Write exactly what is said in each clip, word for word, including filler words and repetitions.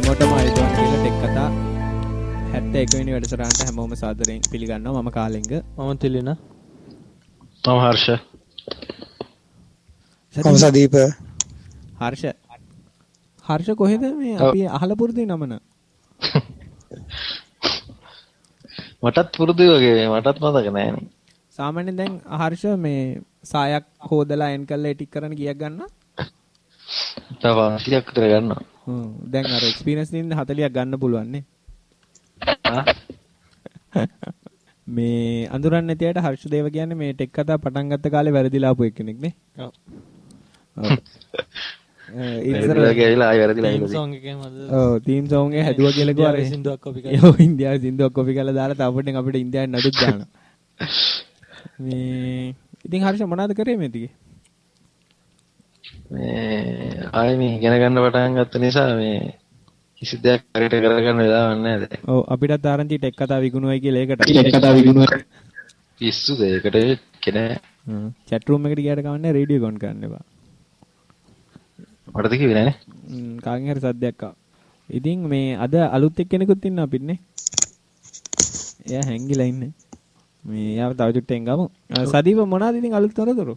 හැමෝටම අයිබෝන් කියලා ටෙක් කතා හැත්තෑ එක වෙනි වැඩසටහනට හැමෝම සාදරයෙන් පිළිගන්නවා. මම කාලෙංග. මම තිලින. මම හර්ෂ. මම සදීප. හර්ෂ. හර්ෂ කොහෙද මේ අපි අහලා පුරුදු නමන? මටත් පුරුදුයි වගේ මටත් මතක නෑනේ. සාමාන්‍යයෙන් දැන් හර්ෂ මේ සායක් හොදලා එන් කරලා එටික් කරන්න කීයක් ගන්නවා? තව අසීයක් විතර ගන්නවා. හ්ම් දැන් අර එක්ස්පීරියන්ස් දින්න හතලියක් ගන්න පුළුවන් නේ. මේ අඳුරන්නේ නැති අයට හර්ෂදේව කියන්නේ මේ ටෙක් කතා පටන් ගත්ත කාලේ වැරදිලා ආපු එක්කෙනෙක් නේ. ඔව්. ඉතින් ගිහලා ආයෙ වැරදිලා ආවිල්ලා සෝංග් එකේම අද ඔව් තීම් සෝංග් එක හැදුවා කියලා කිව්වා අර සින්දුවක් කොපි කරලා. ඔව් ඉන්දියාවේ සින්දුවක් කොපි කරලා දාලා තාපොටෙන් අපිට ඉන්දියාවේ නඩුත් දානවා. මේ ඉතින් හර්ෂ මොනවද කරේ මේ ටිකේ? මේ ආයෙ මේ ඉගෙන ගන්න පටන් ගත්ත නිසා මේ කිසි දෙයක් හරියට කරගන්න වෙලාවක් නැහැ දැන්. ඔව් අපිටත් ආරංචි ටෙක් කතා විකුණුවයි කියලා ඒකට. ටෙක් කතා විකුණුවයි. පිස්සුද ඒකට කෙනේ. හ්ම් chat room එකට ගියාට කවන්නේ රේඩියෝ ගොන් කරන්න එපා. මටද කිව්වේ නෑනේ. හ්ම් කාගෙන් හරි සද්දයක් ආවා. ඉතින් මේ අද අලුත් එක්කෙනෙකුත් ඉන්නවා අපිට නේ. එයා හැංගිලා ඉන්නේ. මේ යාව තව චුට්ටෙන් ගමු. සදීප මොනවද ඉතින් අලුත් තොරතුරු?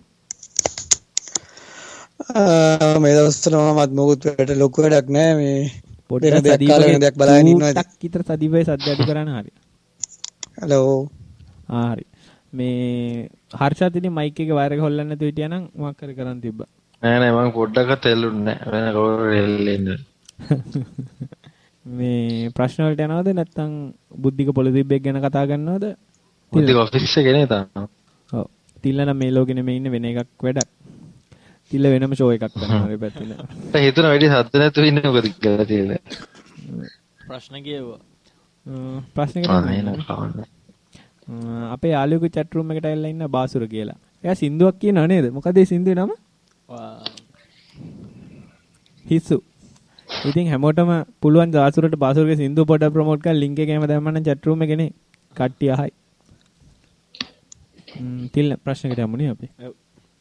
මේ දවස්වල මමත් මොකුත් වැඩ ලොකු වැඩක් නෑ මේ පොඩ්ඩක් සදීපගේ දෙයක් බලන්න ඉන්නවා. ටක් විතර සදීපේ සද්ද අඩු කරන්න හරි. හලෝ. ආ හරි. මේ හර්ෂත් ඉතින් මයික් එකේ වයර් එක හොල්ලන්න නැතුව හිටියා නම් මොකක් හරි කරන් තිබ්බා. නෑ නෑ මම පොඩ්ඩක්වත් එල්ලුන්නේ නෑ. වෙන කවුරු එල්ලෙන්නේ. මේ ප්‍රශ්න වලට යනවද නැත්නම් බුද්ධික පොලිසිබ්බෙක් ගැන කතා කරනවද? බුද්ධික ඔෆිස් එකේ නේ තාම. ඔව්. තිල්ල නම් මේ ලෝකෙ නෙමෙයි ඉන්නේ වෙන එකක් වැඩක්. තිල්ල වෙනම ෂෝ එකක් කරනවා මේ පැත්තේ. මට හිතුණා වැඩි සද්ද නැතුව ඉන්නේ මොකද කියලා තියලා. ප්‍රශ්න ගියවා. ප්‍රශ්නකට අපේ යාළුවෙකු chat room එකට ඇවිල්ලා ඉන්න බාසුර කියලා. එයා සින්දුවක් කියනවා නේද? මොකද ඒ සින්දුවේ නම? හිස්සු. ඉතින් හැමෝටම පුළුවන් බාසුරට බාසුරගේ සින්දුව පොඩ්ඩක් ප්‍රොමෝට් කරලා link එකේම දැම්මනම් chat room එකේ නේ කට්ටිය අහයි. ම්ම් තිල්ල ප්‍රශ්නකට යමුනේ අපි. ඔව්.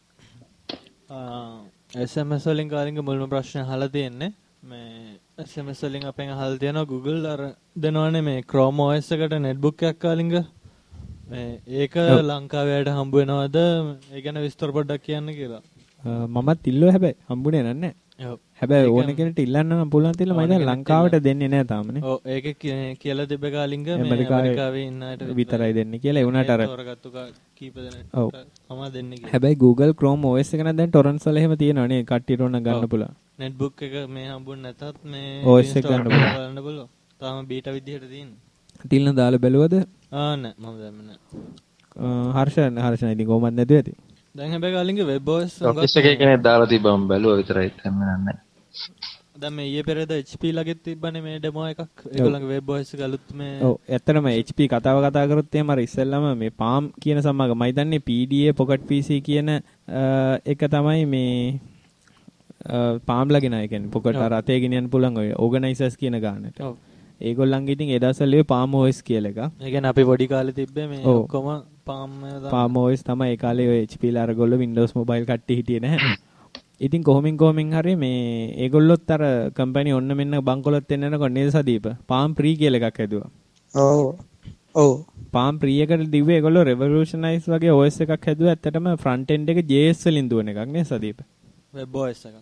S M S වලින් කාලින්ග මුල්ම ප්‍රශ්න අහලා තියෙන්නේ. මේ S M S වලින් අපෙන් අහලා තියෙනවා Google අර දෙනවනේ මේ Chrome O S එකට netbook එකක් කාලින්ග. මේ ඒක ලංකාවේට හම්බ වෙනවද? ඒ ගැන විස්තර පොඩ්ඩක් කියන්න කියලා. මමත් ඉල්ලුවා හැබැයි හම්බුනේ නැහැ. ඔව්. හැබැයි ඕන කෙනෙක්ට ඉල්ලන්න නම් පුළුවන් තියලා මම දැන් ලංකාවට දෙන්නේ නැහැ තාමනේ. ඔව් ඒක කියලා තිබ්බ කාලින්ග මේ ඇමරිකාවේ ඉන්න අයට විතරයි දෙන්නේ කියලා. ඒ වුණාට අර තෝරගත්තු කීප දෙනෙක් මම දෙන්නේ කියලා. හැබැයි Google Chrome O S එක නම් දැන් torrents වල එහෙම තියෙනවා නේ. කට්ටියට ඕන ගන්න පුළුවන්. netbook එක මේ හම්බුනේ නැතත් මේ O S එක ගන්න පුළුවන්. තාම බීටා විදිහට තියෙන්නේ. තිල්න දාලා බැලුවද? ආ නෑ මම දැම්මේ නෑ. හර්ෂ හර්ෂ ඉතින් කොහොමද නැතුව ඇති. දැන් හැබැයි කාලින්ග web O S ඔෆිස් එකේ කෙනෙක් දාලා තිබ්බම බැලුවා විතරයි දැම්මේ නෑ. දැන් මේ ඊයේ පෙරේද H P ළගෙත් තිබ්බනේ මේ ඩෙමෝ එකක්. ඒගොල්ලන්ගේ web O S එක අලුත් මේ ඔව් ඇත්තටම H P කතාව කතා කරොත් එහෙම අර ඉස්සෙල්ලාම මේ Palm කියන සමාගම මම හිතන්නේ P D A Pocket P C කියන එක තමයි මේ Palm ළගෙන ආ කියන්නේ Pocket අර අතේ ගෙනියන්න පුළුවන් ඔය organizers කියන ගානට. ඔව්. ඒගොල්ලන්ගේ ඉතින් ඒ දවස්වල ඒ Palm O S කියලා එක. ඒ කියන්නේ අපි පොඩි කාලේ තිබ්බේ මේ ඔක්කොම Palm Palm O S තමයි ඒ කාලේ ඔය H P ලා අරගොල්ලෝ Windows mobile කට්ටිය හිටියේ නැහැ. ඉතින් කොහොමින් කොහොමින් හරි මේ ඒගොල්ලොත් අර කම්පැනි ඔන්න මෙන්න බංකොලොත් එන්න යනකොට නේද සදීප Palm Pre කියලා එකක් හැදුවා. ඔව්. ඔව්. Palm Pre එකට දිව්වේ ඒගොල්ලෝ revolutionize වගේ O S එකක් හැදුවා. ඇත්තටම front end එක J S වලින් දුවන එකක් නේ සදීප. web O S එක.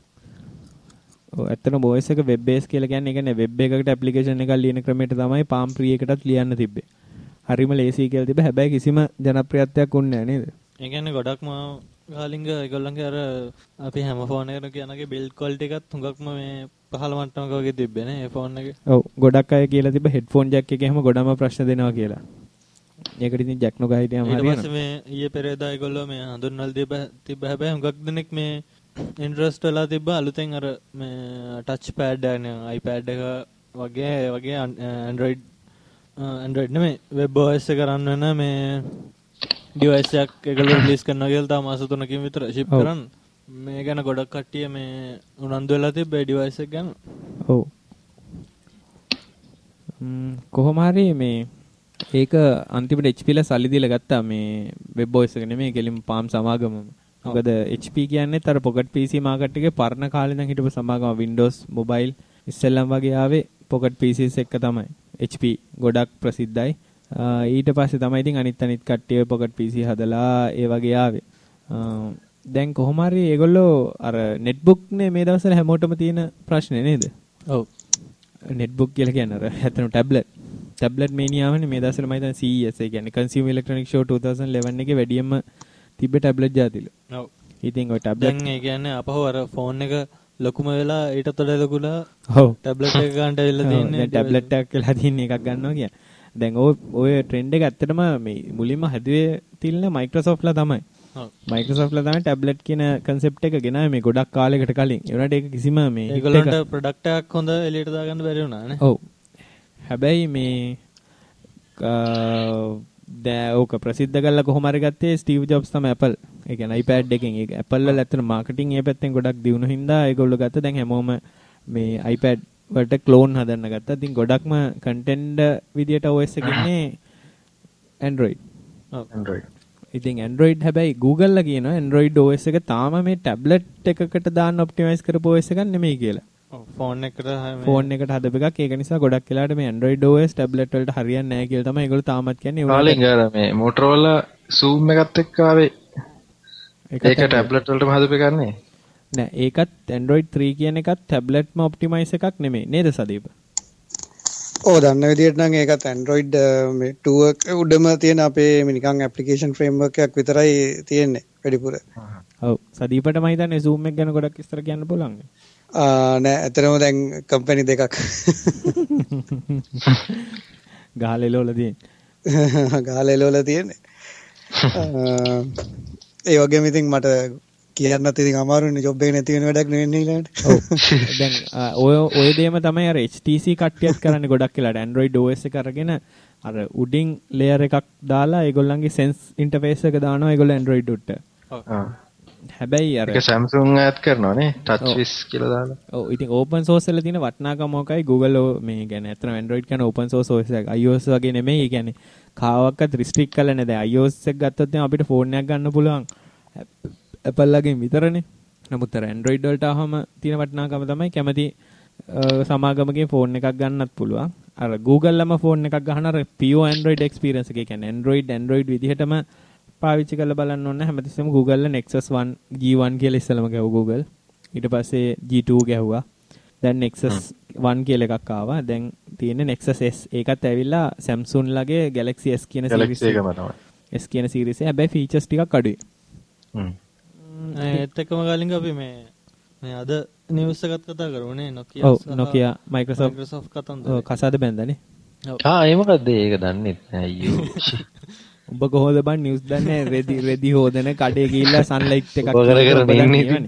ඔව් ඇත්තටම O S එක web base කියලා කියන්නේ ඒ කියන්නේ web එකකට application එකක් ලියන ක්‍රමයට තමයි Palm Pre එකටත් ලියන්න තිබ්බේ. හරිම ලේසි කියලා තිබ්බ. හැබැයි කිසිම ජනප්‍රියත්වයක් උන්නේ නැහැ නේද? ඒ කියන්නේ ගොඩක්ම කාලින්ග ඒගොල්ලන්ගේ අර අපි හැම ෆෝන් එකකට කියනගේ බිල්ඩ් ක්වලිටි එකත් හුඟක්ම මේ පහළ මට්ටමක වගේ තිබ්බේ නේ ඒ ෆෝන් එකේ. ඔව් ගොඩක් අය කියලා තිබ්බ හෙඩ්ෆෝන් ජැක් එකේ හැම ගොඩම ප්‍රශ්න දෙනවා කියලා. ඒකට ඉතින් ජැක් නොගා හිටියාම හරියනවා. ඊට පස්සේ මේ ඊයේ පෙරේදා ඒගොල්ලෝ මේ හඳුන්වලා තිබ්බ තිබ්බ හැබැයි හුඟක් දෙනෙක් මේ ඉන්ටරෙස්ට් වෙලා තිබ්බ අලුතෙන් අර මේ ටච් පෑඩ් එක iPad එක වගේ වගේ Android Android නෙමෙයි web O S එක රන් වෙන මේ device එකක් ඒගොල්ලෝ රිලීස් කරනවා කියලා තාම මාස තුනකින් විතර ship කරන් මේ ගැන ගොඩක් කට්ටිය මේ උනන්දු වෙලා තිබ්බේ device එක ගැන. ඔව්. ම්ම් කොහොම හරි මේ ඒක අන්තිමට H P ලා සල්ලි දීලා ගත්තා මේ web O S එක නෙමෙයි කෙලින්ම Palm සමාගමම. මොකද H P කියන්නේ අර pocket P C මාකට් එකේ පරණ කාලේ ඉඳන් හිටපු සමාගම Windows mobile ඉස්සෙල්ලම වගේ ආවේ pocket P Cs එක තමයි. H P ගොඩක් ප්‍රසිද්ධයි. ඊට පස්සේ තමයි ඉතින් අනිත් අනිත් කට්ටිය pocket P C හදලා ඒ වගේ ආවේ. දැන් කොහොම හරි ඒගොල්ලෝ අර netbook නේ මේ දවස්වල හැමෝටම තියෙන ප්‍රශ්නේ නේද? ඔව්. netbook කියලා කියන්නේ අර හැතන tablet. tablet මේනියාවනේ මේ දවස්වල මම හිතන්නේ C E S ඒ කියන්නේ Consumer Electronics Show twenty eleven එකේ වැඩියෙන්ම තිබ්බ tablet જાතිලු. ඔව්. ඉතින් ඔය tablet දැන් ඒ කියන්නේ අපහු අර phone එක ලොකුම වෙලා ඊටත් වඩා ලොකුලා ඔව් tablet එක ගන්නට වෙලා තියෙන්නේ. දැන් tablet එකක් කියලා තියෙන එකක් ගන්නවා කියන්නේ. දැන් ඔය ඔය trend එක ඇත්තටම මේ මුලින්ම හැදුවේ තිල්න Microsoft ලා තමයි. ඔව්. Microsoft ලා තමයි tablet කියන concept එක ගෙනාවේ මේ ගොඩක් කාලයකට කලින්. ඒ වුණාට ඒක කිසිම මේ ඒගොල්ලන්ට product එකක් හොඳ එළියට දාගන්න බැරි වුණා නේ. ඔව්. හැබැයි මේ දැන් ඕක ප්‍රසිද්ධ කළා කොහොම හරි ගත්තේ Steve Jobs තමයි Apple. ඒ කියන්නේ iPad එකෙන් ඒක Apple වල ඇත්තට මාකටිං ඒ පැත්තෙන් ගොඩක් දියුණු හින්දා ඒගොල්ලෝ ගත්ත දැන් හැමෝම මේ iPad වලට ක්ලෝන් හදන්න ගත්තා. ඉතින් ගොඩක්ම කන්ටෙන්ට් විදියට O S එක ඉන්නේ Android. ඔව් Android. ඉතින් Android හැබැයි Google ලා කියනවා Android O S එක තාම මේ tablet එකකට දාන්න ඔප්ටිමයිස් කරපු O S එකක් නෙමෙයි කියලා. ඔව් ෆෝන් එකකට ෆෝන් එකට හදපු එකක්. ඒක නිසා ගොඩක් වෙලාවට මේ Android O S tablet වලට හරියන්නේ නැහැ කියලා තමයි ඒගොල්ලෝ තාමත් කියන්නේ. කාලෙන් ගාලා මේ Motorola Zoom එකත් එක්ක ආවේ. ඒක tablet වලටම හදපු එකක් නේ. නෑ ඒකත් Android three කියන එකත් tabletම ඔප්ටිමයිස් එකක් නෙමෙයි නේද සදීප? ඔව් දන්න විදිහට නම් ඒකත් Android මේ two එක උඩම තියෙන අපේ මේ නිකන් application framework එකක් විතරයි තියෙන්නේ වැඩිපුර. ඔව් සදීපට මම හිතන්නේ Zoom එක ගැන ගොඩක් විස්තර කියන්න පුළුවන්. ආ නෑ ඇත්තටම දැන් කම්පැනි දෙකක්. ගහලෙලවල තියෙන්නේ. ගහලෙලවල තියෙන්නේ. ඒ වගේම ඉතින් මට කියන්නත් ඉතින් අමාරුනේ ජොබ් එක නැති වෙන වැඩක් නෙවෙන්නේ ඊළඟට. ඔව්. දැන් ඔය ඔය දෙයම තමයි අර H T C කට්ටියත් කරන්නේ ගොඩක් වෙලාට Android O S එක අරගෙන අර උඩින් layer එකක් දාලා ඒගොල්ලන්ගේ sense interface එක දානවා ඒගොල්ලෝ Android උඩට. ඔව්. හැබැයි අර ඒක Samsung ඇඩ් කරනවා නේ TouchWiz කියලා දාලා. ඔව් ඉතින් open source වල තියෙන වටිනාකම මොකයි Google මේ කියන්නේ අතන Android කියන open source O S එක iOS වගේ නෙමෙයි. ඒ කියන්නේ කාවක්වත් restrict කරලා නැහැ. දැන් iOS එක ගත්තොත් දැන් අපිට ෆෝන් එකක් ගන්න පුළුවන්. Apple ලගෙන් විතරනේ. නමුත් අර Android වලට ආවම තියෙන වටිනාකම තමයි කැමති සමාගමකින් ෆෝන් එකක් ගන්නත් පුළුවන්. අර Google ලම ෆෝන් එකක් ගහන අර pure Android experience එක. ඒ කියන්නේ Android Android විදිහටම පාවිච්චි කරලා බලන්න ඕනේ. හැමතිස්සෙම Google ල Nexus one G one කියලා ඉස්සෙල්ලම ගැහුවා Google. ඊට පස්සේ G two ගැහුවා. දැන් Nexus one කියලා එකක් ආවා. දැන් තියෙන්නේ Nexus S. ඒකත් ඇවිල්ලා Samsung ලගේ Galaxy S කියන series එකම තමයි. S කියන series එක. හැබැයි features ටිකක් අඩුයි. හ්ම්. ඒත් එක්කම ගාලින් අපි මේ මේ අද නිවුස් එකත් කතා කරුනේ Nokia ඔව් Nokia Microsoft Microsoft කතන්දර. ඔව් කසාද බැන්දානේ. ඔව්. ආ ඒ මොකද්ද ඒක දන්නේ නැහැ අයියෝ. උඹ කොහොමද බන් නිවුස් දන්නේ රෙදි රෙදි හොදන කඩේ ගිහිල්ලා සන්ලයිට් එකක් ඔබ කර කර ඉන්නේ.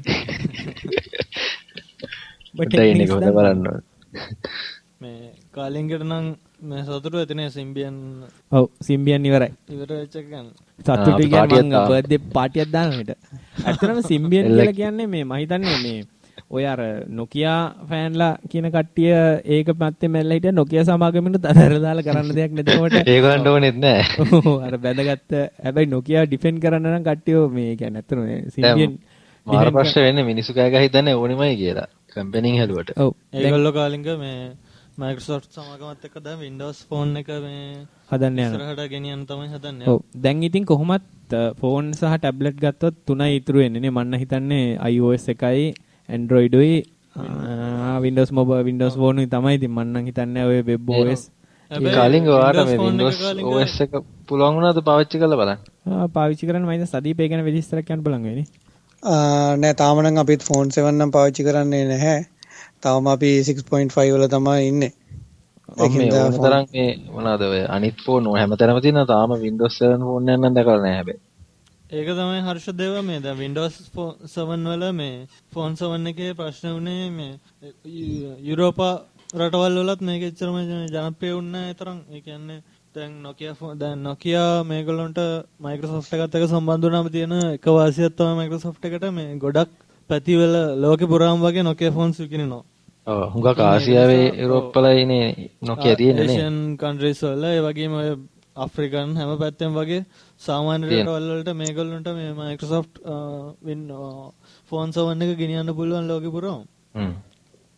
බටේ නේ කොහොමද බලන්න ඕනේ. මේ කාලින්ගට නම් මේ සතුටු ඇතිනේ Symbian. ඔව් Symbian ඉවරයි. ඉවර වෙච්ච එක ගන්න. සතුටු කියන්නේ මම බර්ත්ඩේ පාටියක් දානවා ඊට. ඇත්තටම Symbian කියලා කියන්නේ මේ මම හිතන්නේ මේ ඔය අර Nokia ෆෑන්ලා කියන කට්ටිය ඒක පැත්තේ මැල්ලා හිටිය Nokia සමාගමෙන් අතර දාලා කරන්න දෙයක් නැතිවට ඒගොල්ලන්ට ඕනෙත් නෑ. ඔව් අර බැදගත්ත හැබැයි Nokia ඩිෆෙන්ඩ් කරන්න නම් කට්ටිය මේ කියන්නේ ඇත්තටම Symbian මාර ප්‍රශ්න වෙන්නේ මිනිස්සු කෑ ගහ හිතන්නේ ඕනෙමයි කියලා. කම්පැනි හැදුවට. ඔව් ඒගොල්ලෝ කාලින්ග මේ Microsoft සමාගමත් එක්ක දැන් Windows phone එක මේ හදන්න යනවා. ඉස්සරහට ගෙනියන්න තමයි හදන්නේ. ඔව් දැන් ඉතින් කොහොමත් ෆෝන් සහ ටැබ්ලට් ගත්තොත් තුනයි ඉතුරු වෙන්නේ නේ. මන්න හිතන්නේ iOS එකයි Android උයි Windows Mobile Windows Phone උයි තමයි. ඉතින් මම නම් හිතන්නේ ඔය web O S කාලින්ග ඔයාලට මේ Windows O S එක පුළුවන් වුණාද පාවිච්චි කරලා බලන්න? ආ පාවිච්චි කරන්න මම ඉතින් සදීපේ ගැන විස්තරයක් කියන්න බලන් වෙන්නේ. ආ නෑ තාම නම් අපිත් phone seven නම් පාවිච්චි කරන්නේ නැහැ. තාම අපි six point five වල තමයි ඉන්නේ. ඒකින්ද තරම් මේ මොනවාද ඔය අනිත් ෆෝන් හැමතැනම තියෙනවා. තාම Windows seven ෆෝන් එකක් නම් දැකලා නැහැ හැබැයි. ඒක තමයි හර්ෂ දේව මේ දැන් Windows seven වල මේ phone seven එකේ ප්‍රශ්න උනේ මේ යුරෝපා රටවල් වලත් මේක එච්චරම ජනප්‍රිය වුණේ නැහැ තරම්. ඒ කියන්නේ දැන් Nokia දැන් Nokia මේගොල්ලන්ට Microsoft එකත් එක්ක සම්බන්ධ වුණාම තියෙන එක වාසියක් තමයි Microsoft එකට මේ ගොඩක් පැතිවල ලෝකෙ පුරාම වගේ Nokia phones විකිනෙනවා. ඔව් හුඟක් ආසියාවේ යුරෝප් වල ඉන්නේ Nokia තියෙන්නේ නේ. Asian countries වල ඒ වගේම ඔය අප්‍රිකන් හැම පැත්තෙම වගේ සාමාන්‍ය රටවල් වලට මේගොල්ලන්ට මේ Microsoft phone seven එක ගෙනියන්න පුළුවන් ලෝකෙ පුරාම. හ්ම්.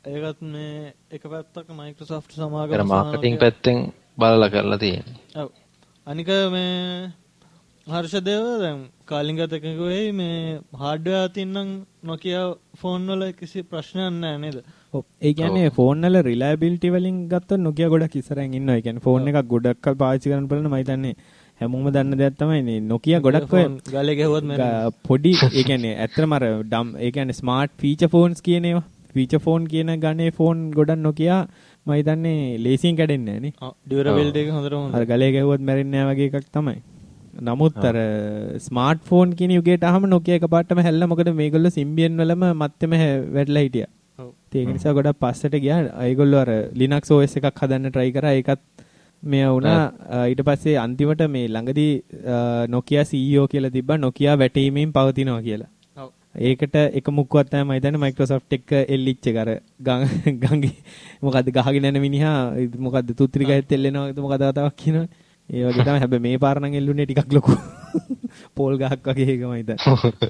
ඒකත් මේ එක පැත්තක Microsoft සමාගම ඒක මාකටිං පැත්තෙන් බලලා කරලා තියෙන්නේ. ඔව්. අනික මේ හර්ෂදේව දැන් කාලිංගත් එකක වෙයි මේ හાર્ඩ්වෙයාර් තින්නම් Nokia ෆෝන් වල කිසි ප්‍රශ්නයක් නැහැ නේද? ඔව්. ඒ කියන්නේ ෆෝන් වල රිලයබිලිටි වලින් ගත්තොත් Nokia ගොඩක් ඉස්සරහින් ඉන්නවා. ඒ කියන්නේ ෆෝන් එකක් ගොඩක් කල් පාවිච්චි කරන්න බලන මම හිතන්නේ හැමෝම දන්න දෙයක් තමයි මේ Nokia ගොඩක් ඔය ගාලේ ගහුවත් පොඩි ඒ කියන්නේ ඇත්තටම අර ඩම් ඒ කියන්නේ ස්මාර්ට් ෆීචර් ෆෝන්ස් කියන ඒවා ෆීචර් ෆෝන් කියන ගණේ ෆෝන් ගොඩක් Nokia මම හිතන්නේ ලේසියෙන් කැඩෙන්නේ නැහැ නේ. ඔව් ඩියුරබිලිටි එක හොඳට හොඳයි. අර ගලේ ගැහුවත් මැරෙන්නේ නැහැ වගේ එකක් තමයි. නමුත් අර ස්මාර්ට් ෆෝන් කියන යුගයට ආවම Nokia එකපාරටම හැල්ලා මොකද මේගොල්ලෝ Symbian වලම මත්තෙම වැටලා හිටියා. ඔව්. ඒක නිසා ගොඩක් පස්සට ගියා. ඒගොල්ලෝ අර Linux O S එකක් හදන්න try කරා. ඒකත් මේ වුණා. ඊට පස්සේ අන්තිමට මේ ළඟදී Nokia C E O කියලා තිබ්බා Nokia වැටීමෙන් පවතිනවා කියලා. ඔව්. ඒකට එක මුක්කුවක් තමයි මම හිතන්නේ Microsoft එක එල්ලිච්ච එක අර ගංගේ මොකද්ද ගහගෙන යන මිනිහා මොකද්ද තුත්‍රි ගහෙත් එල්ලෙනවා මොකද කතාවක් කියනවනේ. ඒ වගේ තමයි. හැබැයි මේ පාර නම් එල්ලුනේ ටිකක් ලොකු පෝල් ගහක් වගේ එක මම හිතන්නේ.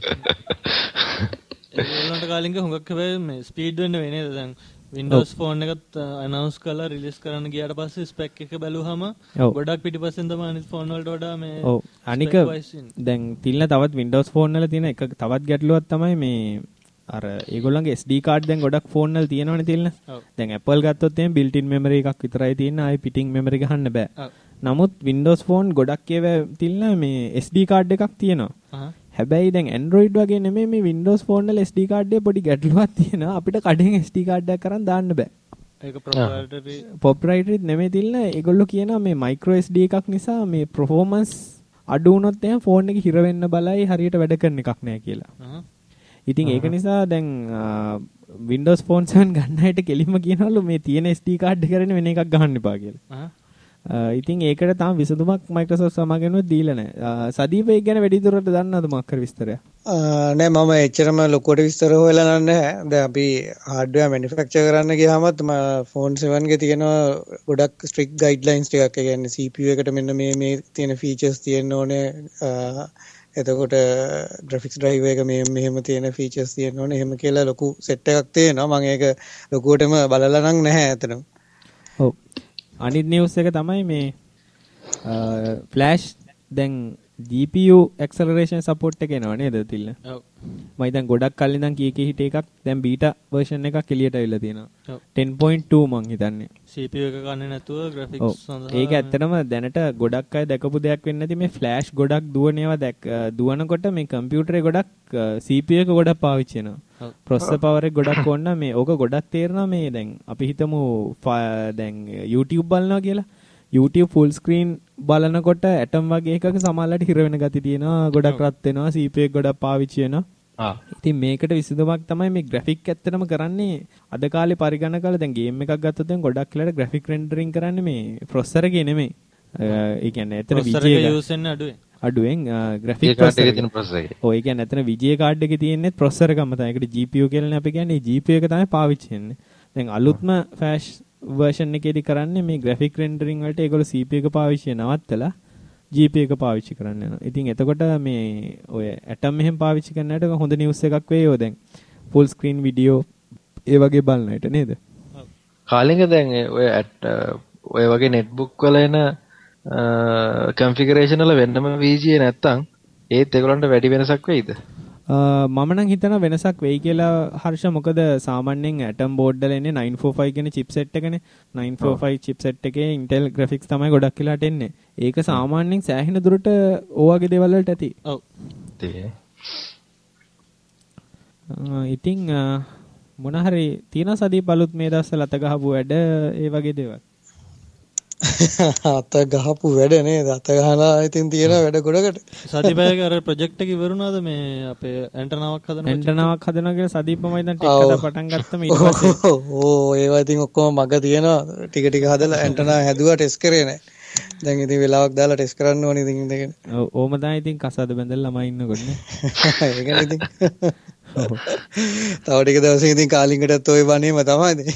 ඒගොල්ලන්ට කාලින්ග හුඟක් හැබැයි මේ ස්පීඩ් වෙන්න වෙන්නේ නේද? දැන් Windows phone එකත් announce කරලා release කරන්න ගියාට පස්සේ spec එක බැලුවහම ගොඩක් පිටිපස්සෙන් තමයි අනිත් phone වලට වඩා මේ ඔව් අනික දැන් තිල්න තවත් Windows phone වල තියෙන එක තවත් ගැටලුවක් තමයි මේ අර ඒගොල්ලන්ගේ S D card දැන් ගොඩක් phone වල තියෙනවනේ තිල්න. දැන් Apple ගත්තොත් එහෙනම් built in memory එකක් විතරයි තියෙන්නේ. ආයේ පිටින් memory ගහන්න බෑ. නමුත් Windows phone ගොඩක් ඒවා තිල්න මේ S D card එකක් තියෙනවා. හැබැයි දැන් Android වගේ නෙමෙයි මේ Windows phone වල S D card එකේ පොඩි ගැටලුවක් තියෙනවා. අපිට කඩෙන් S D card එකක් කරන් දාන්න බෑ. ඒක proprietary proprietary නෙමෙයි තිල්න. ඒගොල්ලෝ කියනවා මේ micro S D එකක් නිසා මේ performance අඩු වුණොත් එහෙනම් phone එක හිර වෙන්න බලයි හරියට වැඩ කරන එකක් නෑ කියලා. ඉතින් ඒක නිසා දැන් Windows Phone seven ගන්න හැට කෙලින්ම කියනවලු මේ තියෙන S D card එක කරන්නේ වෙන එකක් ගහන්න එපා කියලා. ඉතින් ඒකට තාම විසඳුමක් Microsoft සමාගෙනුත් දීලා නැහැ. සදීප ඒක ගැන වැඩි දුරට දන්නවද මොකක් කර විස්තරයක්? නෑ මම එච්චරම ලොකුවට විස්තර හොයලා නැහැ. දැන් අපි hardware manufacture කරන්න ගියාමත් phone seven ගේ තියෙනවා ගොඩක් strict guidelines ටිකක්. ඒ කියන්නේ C P U එකට මෙන්න මේ මේ තියෙන features තියෙන්න ඕනේ. එතකොට graphics drive එක මේ මෙහෙම තියෙන features තියෙන්න ඕනේ. එහෙම කියලා ලොකු set එකක් තියෙනවා. මම ඒක ලොකුවටම බලලා නම් නැහැ අතන. ඔව්. අනිත් නිවුස් එක තමයි මේ ෆ්ලෑෂ් දැන් G P U acceleration support එක එනවා නේද තිල්ල? ඔව්. මම දැන් ගොඩක් කල් ඉඳන් කී කී හිටේ එකක් දැන් බීටා version එකක් එළියට අවිල්ලා තියෙනවා. ten point two මං හිතන්නේ. C P U එක ගන්නේ නැතුව graphics සඳහා. ඒක ඇත්තටම දැනට ගොඩක් අය දැකපු දෙයක් වෙන්නේ නැති මේ ෆ්ලෑෂ් ගොඩක් දුවන ඒවා දැක් දුවනකොට මේ කම්පියුටරේ ගොඩක් C P U එක ගොඩක් පාවිච්චි වෙනවා. processor power එක ගොඩක් ඕන මේ ඕක ගොඩක් තේරෙනවා මේ දැන් අපි හිතමු දැන් YouTube බලනවා කියලා. YouTube full screen බලනකොට Atom වගේ එකක සමහරවිට හිර වෙන ගති තියෙනවා. ගොඩක් රත් වෙනවා. C P U එක ගොඩක් පාවිච්චි වෙනවා. ආ. ඉතින් මේකට විසඳුමක් තමයි මේ graphic ඇත්තටම කරන්නේ අද කාලේ පරිගණකවල දැන් game එකක් ගත්තොත් දැන් ගොඩක් වෙලාවට graphic rendering කරන්නේ මේ processor එකේ නෙමෙයි. ඒ කියන්නේ ඇත්තට processor එක use වෙන්නේ අඩුවෙන්. අඩුවෙන් graphic processor එකේ තියෙන processor එකේ. ඔය කියන්නේ ඇත්තට විජේ card එකේ තියෙන්නේ processor එකම තමයි. ඒකට G P U කියලානේ අපි කියන්නේ. G P U එක තමයි පාවිච්චි වෙන්නේ. දැන් අලුත්ම flash version එකේදී කරන්නේ මේ graphic rendering වලට ඒගොල්ලෝ C P U එක පාවිච්චි නවත්තලා G P U එක පාවිච්චි කරන්න යනවා. ඉතින් එතකොට මේ ඔය Atom එහෙම පාවිච්චි කරන්නට හොඳ නිවුස් එකක් වෙයි ඔය දැන් full screen video ඒ වගේ බලන්නට නේද? කාලින්ග දැන් ඔය ඔය වගේ netbook වල එන configuration වල වෙන්නම V G A නැත්තම් ඒත් ඒගොල්ලන්ට වැඩි වෙනසක් වෙයිද? මම නම් හිතනවා වෙනසක් වෙයි කියලා හර්ෂ. මොකද සාමාන්‍යයෙන් Atom board වල එන්නේ nine forty-five කියන chipset එකනේ. nine forty-five chipset එකේ Intel graphics තමයි ගොඩක් වෙලාට එන්නේ. ඒක සාමාන්‍යයෙන් සෑහෙන දුරට ඕවාගේ දේවල් වලට ඇති. ඔව්. ඉතින් මොන හරි තියෙන සදී බලුත් මේ දවස්වල අත ගහපු වැඩ ඒ වගේ දේවල්. අත ගහපු වැඩ නේද? අත ගහලා ඉතින් තියෙන වැඩ ගොඩකට. සදීපයක අර ප්‍රොජෙක්ට් එක ඉවරුණාද මේ අපේ ඇන්ටනාවක් හදන ඇන්ටනාවක් හදනවා කියලා සදීපම ඉතින් ටික කතා පටන් ගත්තම ඊට පස්සේ ඕ ඒවා ඉතින් ඔක්කොම මග තියෙනවා. ටික ටික හදලා ඇන්ටනා හැදුවා ටෙස්ට් කරේ නැහැ. දැන් ඉතින් වෙලාවක් දාලා ටෙස්ට් කරන්න ඕනේ ඉතින් ඉඳගෙන. ඔව් ඕම තමයි ඉතින් කසාද බැඳලා ළමයි ඉන්නකොට නේ. ඒකනේ ඉතින්. තව ටික දවසකින් ඉතින් කාලින්ගටත් ওই බණේම තමයි.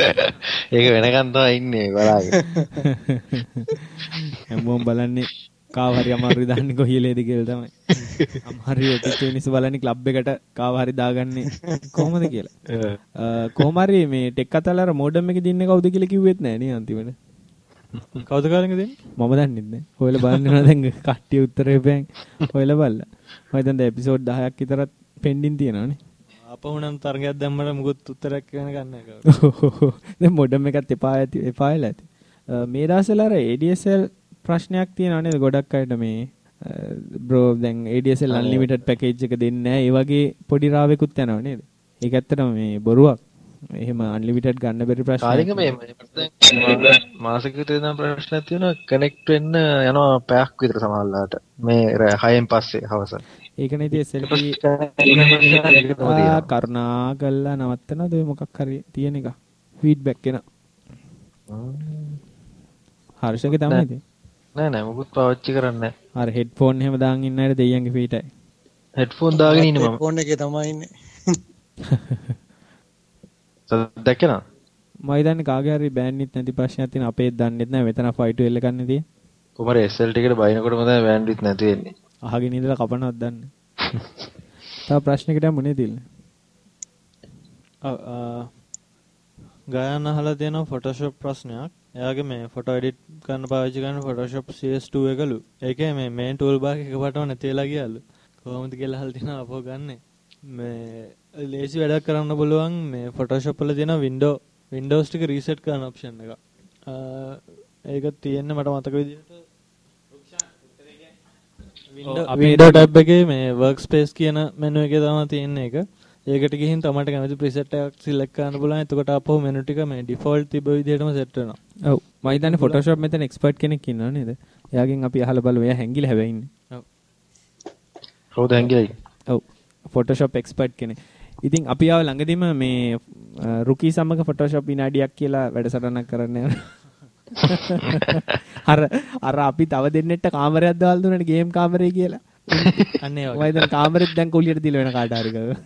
ඒක වෙනකන් තමයි ඉන්නේ බලාගෙන. හැමෝම බලන්නේ කාව හරි අමාරුයි දාන්නේ කොහේලේද කියලා තමයි. අමාරුයි ඔටිච් මිනිස්සු බලන්නේ ක්ලබ් එකට කාව හරි දාගන්නේ කොහොමද කියලා. කොහොම හරි මේ ටෙක් කතාවල අර මෝඩම් එකේ දින්නේ කවුද කියලා කිව්වෙත් නෑ නේ අන්තිමට. කවුද කාලෙක දෙන්නේ? මම දන්නේ නැහැ. හොයලා බලන්න ඕන දැන් කට්ටිය උත්තරේ බෑන්. හොයලා බලලා. මම දැන් ද එපිසෝඩ් දහයක් විතරක් පෙන්ඩින් තියෙනවානේ. අපහුණම් තරගයක් දැම්මම මුකුත් උත්තරයක් කියන්න ගන්න නැහැ. දැන් මොඩම් එකත් එපා ඇති එපා වෙලා ඇති. මේ දවස්වල අර A D S L ප්‍රශ්නයක් තියෙනවා නේද ගොඩක් අයට මේ බ්‍රෝ දැන් A D S L unlimited package එක දෙන්නේ නැහැ. ඒ වගේ පොඩි රාවෙකුත් යනවා නේද? ඒක ඇත්තටම මේ බොරුවක්. එහෙම unlimited ගන්න බැරි ප්‍රශ්නයක්. කාලික මේ දැන් මාසෙකට දෙන ප්‍රශ්නයක් තියෙනවා කනෙක්ට් වෙන්න යනවා පැයක් විතර සමහරලාට. මේ හයෙන් පස්සේ හවස. ඒකනේ ඉතින් S L T කරුණා කළා නවත්තනද ඔය මොකක් හරි තියෙන එක ෆීඩ්බැක් එන. හර්ෂගේ තමයි ඉතින්. නෑ නෑ මොකුත් පාවිච්චි කරන්නේ නෑ. අර හෙඩ්ෆෝන් එහෙම දාන් ඉන්න අය දෙයියන්ගේ ෆීටයි. හෙඩ්ෆෝන් දාගෙන ඉන්නේ මම. හෙඩ්ෆෝන් එකේ තමයි ඉන්නේ. දැක්කේ මම හිතන්නේ කාගේ හරි බෑන්ඩ්විඩ්ත් නැති ප්‍රශ්නයක් තියෙන අපේ දන්නෙත් නැහැ මෙතන ෆයිව් ටු එල් එකක් නේ තියෙන්නේ. කොහමද S L T එකට බයිනකොටම තමයි බෑන්ඩ්විඩ්ත් නැති වෙන්නේ. අහගෙන ඉඳලා කපනවත් දන්නේ. තව ප්‍රශ්නයකට යමුනේ තිල්නේ. ඔව් ගායන අහලා තියෙනවා Photoshop ප්‍රශ්නයක්. එයාගේ මේ ෆොටෝ එඩිට් කරන්න පාවිච්චි කරන Photoshop C S two එකලු. ඒකේ මේ මේන් ටූල් බාර් එක එකපාරටම නැති වෙලා ගියලු. කොහොමද කියලා අහලා තිනවා අපෝ ගන්නෙ. මේ ලේසි වැඩක් කරන්න පුළුවන් මේ Photoshop වල තියෙන window Windows ටික reset කරන option එක. ඒක තියෙන්නේ මට මතක විදිහට window window tab එකේ මේ workspace කියන menu එකේ තමයි තියෙන්නේ ඒක. ඒකට ගිහින් තමයි කැමති preset එකක් select කරන්න පුළුවන්. එතකොට අපෝ menu ටික මේ default තිබ්බ විදිහටම set වෙනවා. ඔව් මම හිතන්නේ Photoshop මෙතන expert කෙනෙක් ඉන්නව නේද? එයාගෙන් අපි අහලා බලමු. එයා හැංගිලා හැබැයි ඉන්නේ. ඔව්. කවුද හැංගිලා? ඔව් Photoshop expert කෙනෙක්. ඉතින් අපි ආව ළඟදීම මේ රුකී සමග Photoshop විනාඩියක් කියලා වැඩසටහනක් කරන්න යනවා. අර අර අපි තව දෙන්නෙක්ට කාමරයක් දාලා දුන්නානේ ගේම් කාමරේ කියලා. අන්න ඒ වගේ. වයිදන් කාමරෙත් දැන් කොලියට දීලා වෙන කාට හරි ගාව.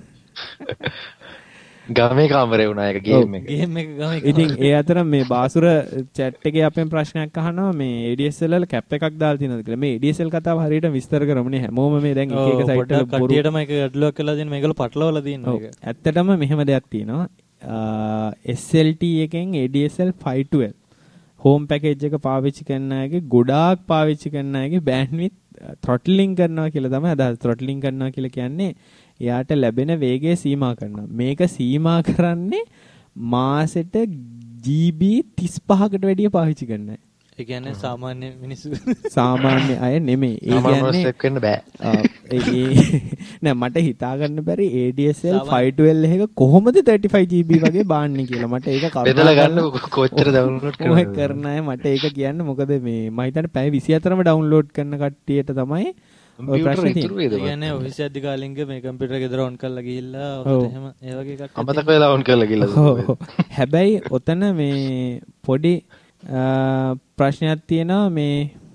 ගමේ කාමරේ වුණා ඒක ගේම් එක. ගේම් එක ගමේ. ඉතින් ඒ අතර මේ බාසුර chat එකේ අපෙන් ප්‍රශ්නයක් අහනවා මේ A D S L වල කැප් එකක් දාලා තියෙනවද කියලා. මේ A D S L කතාව හරියට විස්තර කරමුනේ හැමෝම මේ දැන් එක එක සයිට් වල බොරු කට්ටියටම එක ගැටලුවක් කියලා දෙන මේගොල්ලෝ පටලවලා තියෙනවා ඒක. ඇත්තටම මෙහෙම දෙයක් තියෙනවා. S L T එකෙන් A D S L five twelve home package එක පාවිච්චි කරන අයගේ ගොඩාක් පාවිච්චි කරන අයගේ bandwidth throttling කරනවා කියලා තමයි අදහස්. throttling කරනවා කියලා කියන්නේ එයාට ලැබෙන වේගය සීමා කරනවා. මේක සීමා කරන්නේ මාසෙට G B thirty-five කට වැඩිය පාවිච්චි කරන අය. ඒ කියන්නේ සාමාන්‍ය මිනිස්සු සාමාන්‍ය අය නෙමෙයි. ඒ කියන්නේ සෙක් වෙන්න බෑ. ඒ නෑ මට හිතා ගන්න බැරි A D S L five twelve එක කොහොමද thirty-five G B වගේ බාන්නේ කියලා. මට ඒක කරුණා බෙදලා ගන්න කොච්චර ඩවුන්ලෝඩ් කරනවද? ඔය කරන අය මට ඒක කියන්න මොකද මේ මම හිතන්නේ පැය twenty-fourම ඩවුන්ලෝඩ් කරන කට්ටියට තමයි ඔය ප්‍රශ්නේ තියෙන්නේ. ඒ කියන්නේ ඔෆිස් යද්දි කාලින්ග මේ කම්පියුටර් එක ගෙදර ඔන් කරලා ගිහිල්ලා ඔතන එහෙම ඒ වගේ එකක් අමතක වෙලා ඔන් කරලා ගිහලා. හැබැයි ඔතන මේ පොඩි ප්‍රශ්නයක් තියෙනවා මේ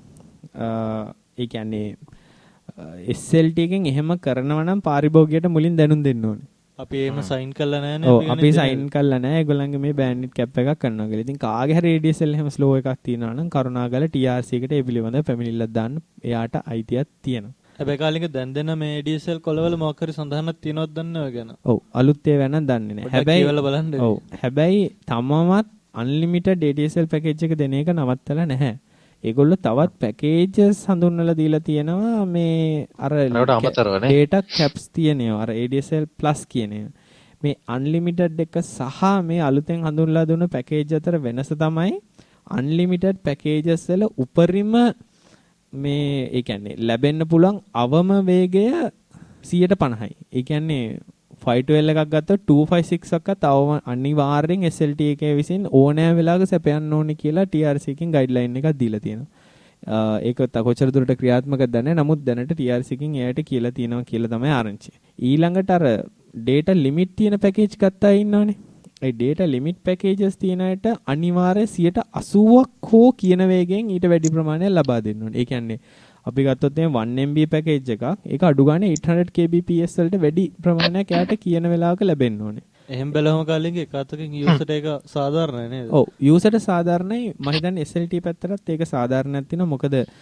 ඒ කියන්නේ S L T එකෙන් එහෙම කරනවා නම් පාරිභෝගිකයට මුලින් දැනුම් දෙන්න ඕනේ. අපි එහෙම සයින් කරලා නැහැ නේ. ඔව් අපි සයින් කරලා නැහැ. ඒගොල්ලන්ගේ මේ බෑන්ඩ්විඩ්ත් කැප් එකක් කරනවා කියලා. ඉතින් කාගේ හරි A D S L එහෙම ස්ලෝ එකක් තියෙනවා නම් කරුණාකරලා T R C එකට ඒ පිළිබඳව පැමිණිල්ලක් දාන්න. එයාට අයිතියක් තියෙනවා. හැබැයි කාලින්ග දැන් දෙන මේ A D S L කොළවල මොකක් හරි සඳහනක් තියෙනවද දන්නව ගැන? ඔව් අලුත් ඒවා නම් දන්නේ නැහැ. හැබැයි කියවලා බලන්න. ඔව් හැබැයි තමමත් unlimited A D S L package එක දෙන එක නවත්තලා නැහැ. ඒගොල්ලෝ තවත් packages හඳුන්වලා දීලා තියෙනවා මේ අර data caps තියෙනවා. අර A D S L plus කියන එක. මේ unlimited එක සහ මේ අලුතෙන් හඳුන්වලා දුන්න package අතර වෙනස තමයි unlimited packages වල උපරිම මේ ඒ කියන්නේ ලැබෙන්න පුළුවන් අවම වේගය one hundred fifty. ඒ කියන්නේ five twelve එකක් ගත්තොත් two fifty-six එකක් තවම අනිවාර්යෙන් S L T එකේ විසින් ඕනෑ වෙලාවක සැපයන්න ඕනේ කියලා T R C එකකින් ගයිඩ්ලයින් එකක් දීලා තියෙනවා. ඒක කොච්චර දුරට ක්‍රියාත්මකද දන්නේ නැහැ. නමුත් දැනට T R C එකකින් එයාට කියලා තියෙනවා කියලා තමයි ආරංචි. ඊළඟට අර data limit තියෙන package ගත්තා ඉන්නවනේ. ඒ data limit packages තියෙන අයට අනිවාර්යයෙන් one eighty ක් හෝ කියන වේගයෙන් ඊට වැඩි ප්‍රමාණයක් ලබා දෙන්න ඕනේ. ඒ කියන්නේ අපි ගත්තොත් මේ one M B package එකක් ඒක අඩු ගානේ eight hundred K B P S වලට වැඩි ප්‍රමාණයක් එයාට කියන වෙලාවක ලැබෙන්න ඕනේ. එහෙම බැලුවම කාලෙක එක අතකින් user එක සාධාරණයි නේද? ඔව් user ට සාධාරණයි. මම හිතන්නේ S L T පැත්තටත් ඒක සාධාරණයක් තියෙනවා. මොකද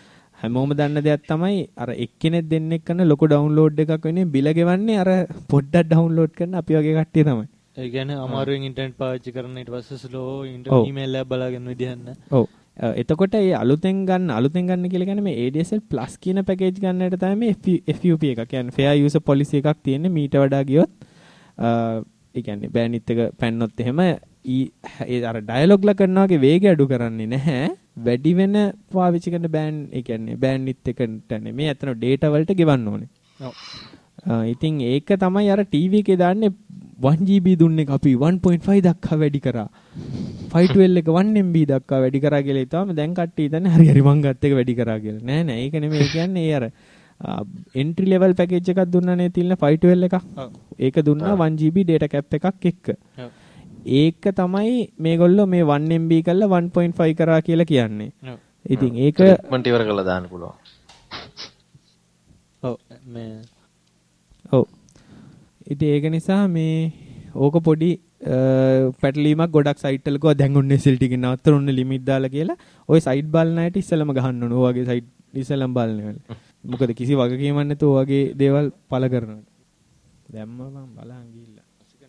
හැමෝම දන්න දෙයක් තමයි අර එක්කෙනෙක් දෙන්නෙක් කරන ලොකු ඩවුන්ලෝඩ් එකක් වෙන්නේ බිල ගෙවන්නේ අර පොඩ්ඩක් ඩවුන්ලෝඩ් කරන අපි වගේ කට්ටිය තමයි. ඒ කියන්නේ අමාරුවෙන් ඉන්ටර්නෙට් පාවිච්චි කරන ඊට පස්සේ ස්ලෝ ඉන්ටර්නෙට් ඊමේල් එකක් බලාගෙන විදිහක් නැහැ. ඔව්. එතකොට මේ අලුතෙන් ගන්න අලුතෙන් ගන්න කියලා කියන්නේ මේ A D S L Plus කියන පැකේජ් ගන්නට තමයි මේ F U P එක. කියන්නේ fair user policy එකක් තියෙන්නේ මීට වඩා ගියොත් ඒ කියන්නේ බෑන්ඩ්විඩ්ත් එක පැන්නොත් එහෙම ඒ අර ඩයලොග් ලා කරනවා වගේ වේගය අඩු කරන්නේ නැහැ. වැඩි වෙන පාවිච්චි කරන බෑන්ඩ් ඒ කියන්නේ බෑන්ඩ්විඩ්ත් එකට නෙමෙයි අතන data වලට ගෙවන්න ඕනේ. ඔව්. ඉතින් ඒක තමයි අර ටීවී එකේ දාන්නේ one G B දුන්නේ අපි one point five දක්වා වැඩි කරා. five twelve එක one M B දක්වා වැඩි කරා කියලා හිතාම දැන් කට්ටිය හිතන්නේ හරි හරි මං ගත්ත එක වැඩි කරා කියලා. නෑ නෑ ඒක නෙමෙයි කියන්නේ ඒ අර entry level package එකක් දුන්නානේ තියෙන five twelve එක. ඒක දුන්නා one G B data cap එකක් එක්ක. ඒක තමයි මේගොල්ලෝ මේ one M B කරලා one point five කරා කියලා කියන්නේ. ඉතින් ඒක ට්‍රීට්මන්ට් ඉවර කරලා දාන්න පුළුවන්. ඔව් මේ ඔව්. ඉතින් ඒක නිසා මේ ඕක පොඩි පැටලීමක් ගොඩක් සයිට් වල කෝ දැන් ඔන්න S L T එකේ නවත්තන ඔන්න ලිමිට් දාලා කියලා ඔය සයිට් බලන අයට ඉස්සෙල්ලම ගහන්න ඕන. ඔය වගේ සයිට් ඉස්සෙල්ලම බලන වෙලාව. මොකද කිසි වගකීමක් නැතුව ඔය වගේ දේවල් පළ කරනවා. දැම්ම මම බලන් ගිහිල්ලා.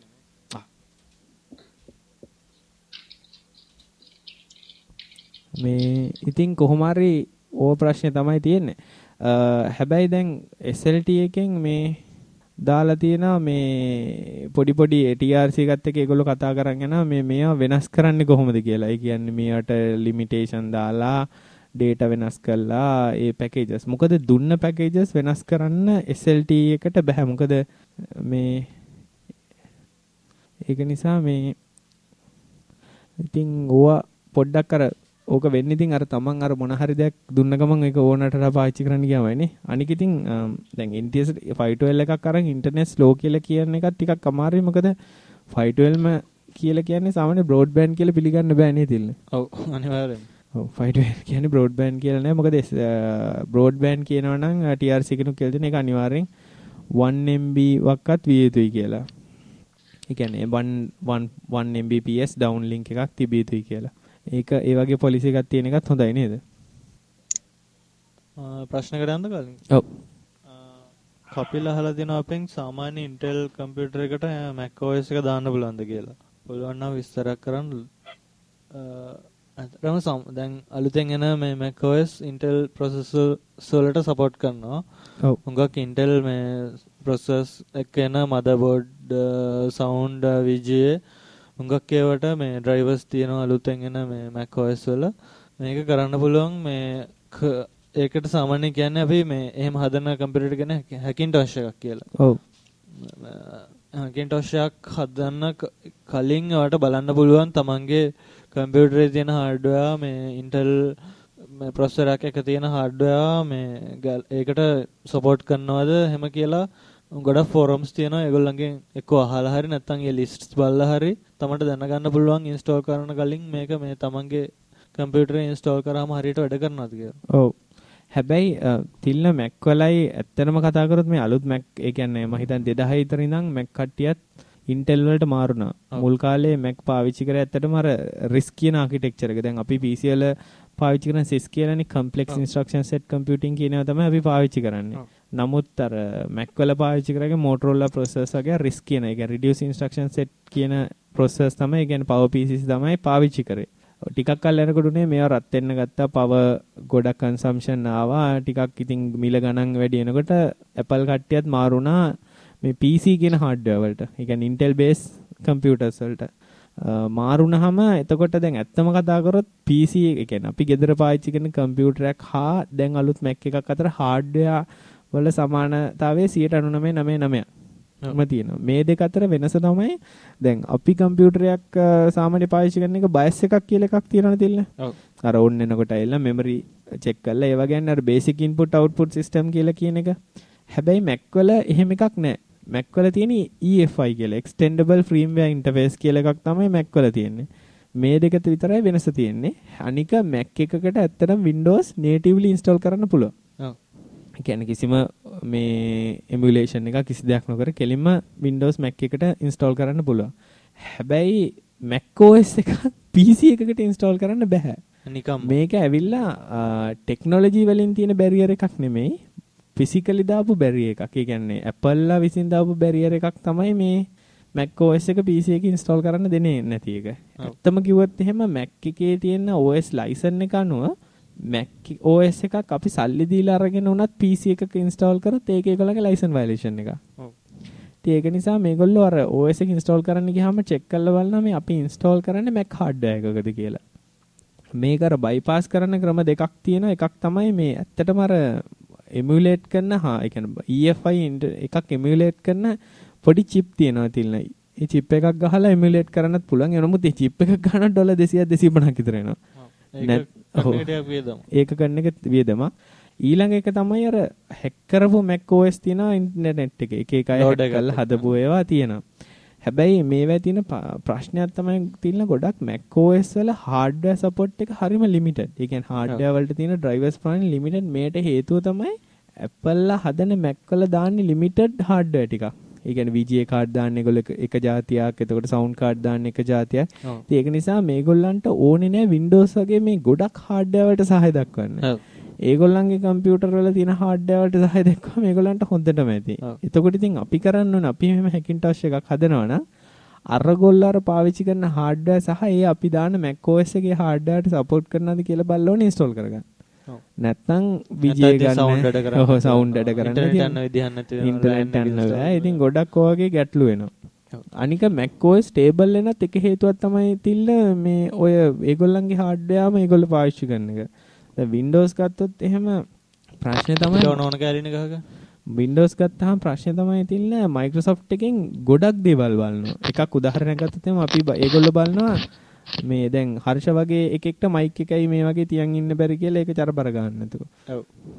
මේ ඉතින් කොහොම හරි ඕ ප්‍රශ්නේ තමයි තියෙන්නේ. හැබැයි දැන් S L T එකෙන් මේ දාලා තියෙනවා මේ පොඩි පොඩි T R C එකත් එක්ක ඒගොල්ලෝ කතා කරන් යනවා මේ මේවා වෙනස් කරන්නේ කොහොමද කියලා. ඒ කියන්නේ මේවට ලිමිටේෂන් දාලා data වෙනස් කරලා ඒ packages මොකද දුන්න packages වෙනස් කරන්න S L T එකට බෑ. මොකද මේ ඒක නිසා මේ ඉතින් ඕවා පොඩ්ඩක් අර ඕක වෙන්නේ ඉතින් අර තමන් අර මොන හරි දෙයක් දුන්න ගමන් ඒක ඕනටලා පාවිච්චි කරන්න ගියාමයිනේ. අනික ඉතින් දැන් N T S five twelve එකක් අරන් ඉන්ටර්නෙට් ස්ලෝ කියලා කියන එකත් ටිකක් අමාරුයි. මොකද five twelve කියලා කියන්නේ සාමාන්‍ය බ්‍රෝඩ්බෑන්ඩ් කියලා පිළිගන්න බෑ නේද තිල්ල. ඔව් අනිවාර්යෙන්. ඔව් five twelve කියන්නේ බ්‍රෝඩ්බෑන්ඩ් කියලා නෑ. මොකද බ්‍රෝඩ්බෑන්ඩ් කියනවා නම් T R C කෙනෙක් කියලා දෙන එක අනිවාර්යෙන් one M B වක්වත් විය යුතුයි කියලා. ඒ කියන්නේ one M B P S downlink එකක් තිබිය යුතුයි කියලා. ඒක ඒ වගේ පොලිසි එකක් තියෙන එකත් හොඳයි නේද? ප්‍රශ්නකට යන්න කලින්. ඔව්. කපිල අහලා දෙනවා අපෙන් සාමාන්‍ය Intel කම්පියුටර් එකට Mac O S එක දාන්න පුළුවන්ද කියලා. පුළුවන් නම් විස්තරයක් කරන්න. අතරම දැන් අලුතෙන් එන මේ Mac O S Intel processors වලට support කරනවා. ඔව්. හුඟක් Intel මේ processors එක එන motherboard sound V G A හුඟක් ඒවට මේ drivers තියෙනවා අලුතෙන් එන මේ Mac O S වල. මේක කරන්න පුළුවන් මේ ඒකට සාමාන්‍යයෙන් කියන්නේ අපි මේ එහෙම හදන කම්පියුටර් ගැන Hackintosh එකක් කියලා. ඔව්. Hackintosh එකක් හදන්න කලින් ඔයාලට බලන්න පුළුවන් තමන්ගේ කම්පියුටරේ තියෙන hardware මේ Intel මේ processor එකක තියෙන hardware මේ ඒකට support කරනවද එහෙම කියලා ගොඩක් forums තියෙනවා. ඒගොල්ලන්ගෙන් එක්ක අහලා හරි නැත්නම් ඒ lists බලලා හරි තමන්ට දැනගන්න පුළුවන් install කරන කලින් මේක මේ තමන්ගේ කම්පියුටරේ install කරාම හරියට වැඩ කරනවද කියලා. ඔව්. හැබැයි තිල්න Mac වලයි ඇත්තටම කතා කරොත් මේ අලුත් Mac ඒ කියන්නේ මම හිතන්නේ two thousand විතර ඉඳන් Mac කට්ටියත් Intel වලට මාරුණා. මුල් කාලේ Mac පාවිච්චි කරේ ඇත්තටම අර RISC කියන ආකිටෙක්චර් එක. දැන් අපි P C වල පාවිච්චි කරන C I S C කියලානේ complex instruction set computing කියන ඒවා තමයි අපි පාවිච්චි කරන්නේ. නමුත් අර Mac වල පාවිච්චි කරගේ Motorola processor වගේ RISC කියන එක reduced instruction set කියන processors තමයි. ඒ කියන්නේ power P C තමයි පාවිච්චි කරේ. ටිකක් කල් යනකොට උනේ මේවා රත් වෙන්න ගත්තා. power ගොඩක් consumption ආවා. ටිකක් ඉතින් මිල ගණන් වැඩි වෙනකොට Apple කට්ටියත් මාරුණා මේ P C කියන hardware වලට. ඒ කියන්නේ Intel based computers වලට. මාරුණාම එතකොට දැන් ඇත්තම කතා කරොත් P C ඒ කියන්නේ අපි ගෙදර පාවිච්චි කරන කම්පියුටර් එකක් හා දැන් අලුත් Mac එකක් අතර hardware වල සමානතාවය ninety-nine point nine nine ම තියෙනවා. මේ දෙක අතර වෙනස තමයි දැන් අපි කම්පියුටරයක් සාමාන්‍ය පාවිච්චි කරන එක BIOS එකක් කියලා එකක් තියෙනවනේ තිල්ල. ඔව්. අර ඕන් වෙනකොට ඇවිල්ලා memory check කරලා ඒ වගේ අර basic input output system කියලා කියන එක. හැබැයි Mac වල එහෙම එකක් නැහැ. Mac වල තියෙන E F I කියලා extendable firmware interface කියලා එකක් තමයි Mac වල තියෙන්නේ. මේ දෙක විතරයි වෙනස තියෙන්නේ. අනික Mac එකකට ඇත්තටම Windows natively install කරන්න පුළුවන්. ඔව්. ඒ කියන්නේ කිසිම මේ emulation එක කිසි දෙයක් නොකර කෙලින්ම Windows Mac එකට install කරන්න පුළුවන්. හැබැයි Mac O S එක P C එකකට install කරන්න බෑ. නිකම් මේක ඇවිල්ලා ටෙක්නොලොජි වලින් තියෙන බැරියර් එකක් නෙමෙයි. ෆිසිකලි දාපු බැරියර් එකක්. ඒ කියන්නේ Apple ලා විසින් දාපු බැරියර් එකක් තමයි මේ Mac O S එක P C එකේ install කරන්න දෙන්නේ නැති එක. ඇත්තම කිව්වොත් එහෙම Mac එකේ තියෙන O S license එක අනුව Mac O S එකක් අපි සල්ලි දීලා අරගෙන උනත් P C එකක install කරොත් ඒක ඒගොල්ලන්ගේ license violation එක. ඔව්. ඉතින් ඒක නිසා මේගොල්ලෝ අර O S එක install කරන්න ගියාම check කරලා බලනවා මේ අපි install කරන්නේ Mac hardware එකකද කියලා. මේක අර bypass කරන ක්‍රම දෙකක් තියෙනවා. එකක් තමයි මේ ඇත්තටම අර emulate කරන හා ඒ කියන්නේ E F I එකක් emulate කරන පොඩි chip තියෙනවා තිල්න. ඒ chip එකක් ගහලා emulate කරන්නත් පුළුවන්. එනමුත් ඒ chip එකක් ගන්න ඩොලර් දෙසිය දෙසිය පනහක් විතර එනවා. ඒක කරන එක වියදම. ඊළඟ එක තමයි අර හැක් කරපු Mac O S තියෙනවා ඉන්ටර්නෙට් එකේ. එක එක අය හැක් කරලා හදපු ඒවා තියෙනවා. හැබැයි මේවා තියෙන ප්‍රශ්නයක් තමයි තියෙන ගොඩක් Mac O S වල hardware support එක හරිම limited. ඒ කියන්නේ hardware වලට තියෙන drivers ප්‍රමාණය limited. මේට හේතුව තමයි Apple ලා හදන Mac වල දාන්නේ limited hardware ටිකක්. ඒ කියන්නේ V G A card දාන්න ඒගොල්ලෝ එක જાතියක්, එතකොට sound card දාන්න එක જાතියක්. ඉතින් ඒක නිසා මේගොල්ලන්ට ඕනේ නෑ Windows වගේ මේ ගොඩක් hardware වලට සහාය දක්වන්න. ඒගොල්ලන්ගේ කම්පියුටර් වල තියෙන hardware වලට සහාය දක්වම මේගොල්ලන්ට හොඳටම ඇති. එතකොට ඉතින් අපි කරන්න ඕන අපි මෙහෙම Hackintosh එකක් හදනවා නම් අරගොල්ලෝ අර පාවිච්චි කරන hardware සහ ඒ අපි දාන Mac O S එකේ hardware ට support කරනවද කියලා බලලා ඕනේ install කරගන්න. නැත්නම් V G A ගන්න ඔව් sound ඇඩ් කරන්න ඉන්ටර්නෙට් යන විදිහක් නැති ඉන්ටර්නෙට් යන්න බෑ. ඉතින් ගොඩක් ඔයගේ ගැටලු වෙනවා. අනික Mac O S stable වෙනත් එක හේතුවක් තමයි තිල්ල මේ ඔය ඒගොල්ලන්ගේ hardwareම ඒගොල්ලෝ පාවිච්චි කරන එක. දැන් Windows ගත්තොත් එහෙම ප්‍රශ්නේ තමයි ඕන ඕන කැලින ගහක Windows ගත්තාම ප්‍රශ්නේ තමයි තිල්ල Microsoft එකෙන් ගොඩක් දේවල් බලනවා. එකක් උදාහරණයක් ගත්තොත් එහෙම අපි ඒගොල්ලෝ බලනවා මේ දැන් හර්ෂ වගේ එකෙක්ට මයික් එකයි මේ වගේ තියන් ඉන්න බැරි කියලා ඒක චරබර ගන්න නැතුව. ඔව්.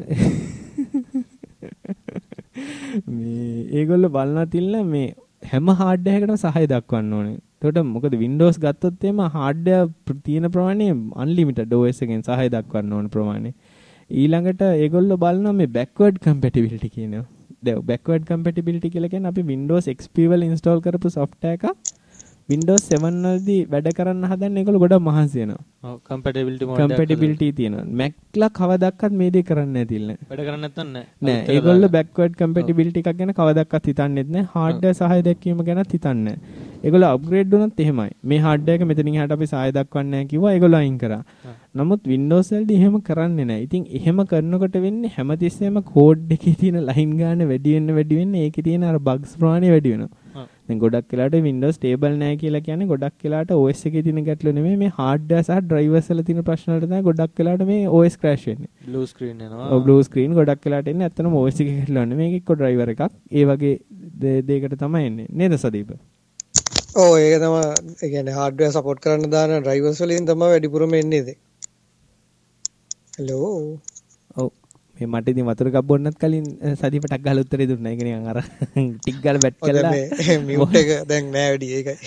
මේ ඒගොල්ලෝ බලනවා තිල්ල මේ හැම හાર્ඩ්වෙයාර් එකකටම සහාය දක්වන්න ඕනේ. එතකොට මොකද Windows ගත්තොත් එහෙම හાર્ඩ්වෙයාර් තියෙන ප්‍රමාණය unlimited O S එකෙන් සහාය දක්වන්න ඕන ප්‍රමාණය. ඊළඟට ඒගොල්ලෝ බලනවා මේ backward compatibility කියනවා. දැන් backward compatibility කියලා කියන්නේ අපි Windows X P වල install කරපු software එකක් Windows seven වලදී වැඩ කරන්න හදන්නේ ඒගොල්ලෝ ගොඩක් මහන්සි වෙනවා. ඔව් compatibility mode compatibility තියෙනවා. Mac ලා කවදාවත් මේ දේ කරන්නේ නැතිල. වැඩ කරන්නේ නැත්නම් නෑ. නෑ ඒගොල්ලෝ backward compatibility එකක් ගැන කවදාවත් හිතන්නේත් නෑ. hardware සහාය දැක්වීම ගැනත් හිතන්නේ නෑ. ඒගොල්ලෝ upgrade වුණත් එහෙමයි. මේ hardware එක මෙතනින් එහාට අපි සහාය දක්වන්නේ නැහැ කිව්වා ඒගොල්ලෝ අයින් කරා. නමුත් Windows වලදී එහෙම කරන්නේ නැහැ. ඉතින් එහෙම කරනකොට වෙන්නේ හැමතිස්සෙම code එකේ තියෙන line ගන්න වැඩි වෙන්න වැඩි වෙන්න ඒකේ තියෙන අර bugs ප්‍රමාණය වැඩි වෙනවා. දැන් ගොඩක් වෙලාවට Windows stable නැහැ කියලා කියන්නේ ගොඩක් වෙලාවට O S එකේ තියෙන ගැටලු නෙමෙයි මේ hardware සහ drivers වල තියෙන ප්‍රශ්න වලට තමයි ගොඩක් වෙලාවට මේ O S crash වෙන්නේ. blue screen එනවා. ඔව් blue screen ගොඩක් වෙලාවට එන්නේ ඇත්තටම O S එකේ ගැටලු නෙමෙයි මේක එක්ක driver එකක්. ඒ වගේ දෙයකට තමයි එන්නේ. නේද සදීප? ඔව් ඒක තමයි ඒ කියන්නේ hardware support කරන්න දාන drivers වලින් තමයි වැඩිපුරම එන්නේ ඉතින්. hello. ඔව් මේ මට ඉතින් වතුර එකක් බොන්නත් කලින් සදීපටක් ගහලා උත්තරේ දුන්නා. ඒක නිකන් අර ටික් ගාලා බැට් කළා. මේ මියුට් එක දැන් නෑ වැඩි ඒකයි.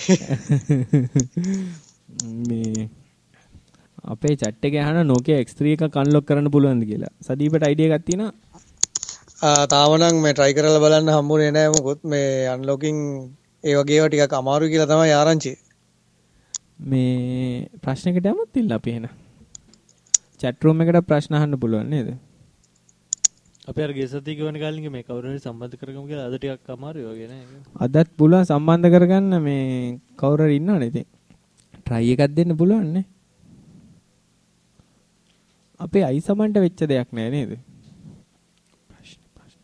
මේ අපේ chat එකේ අහන Nokia X three එක unlock කරන්න පුළුවන්ද කියලා. සදීපට idea එකක් තියෙනවා? ආ තාම නම් මේ try කරලා බලන්න හම්බුනේ නෑ මොකොත් මේ unlocking ඒ වගේ ඒවා ටිකක් අමාරුයි කියලා තමයි ආරංචි. මේ ප්‍රශ්නයකට යමුත් ඉන්න අපි එහෙනම්. chat room එකට ප්‍රශ්න අහන්න පුළුවන් නේද? අපි අර ගෙසති කියවන කාලින්ගේ මේ කවුරු හරි සම්බන්ධ කරගමු කියලා අද ටිකක් අමාරුයි වගේ නේද? අදත් පුළුවන් සම්බන්ධ කරගන්න මේ කවුරු හරි ඉන්නවනේ ඉතින්. try එකක් දෙන්න පුළුවන් නේ. අපේ අයිසමන්ට වෙච්ච දෙයක් නෑ නේද? ප්‍රශ්න ප්‍රශ්න.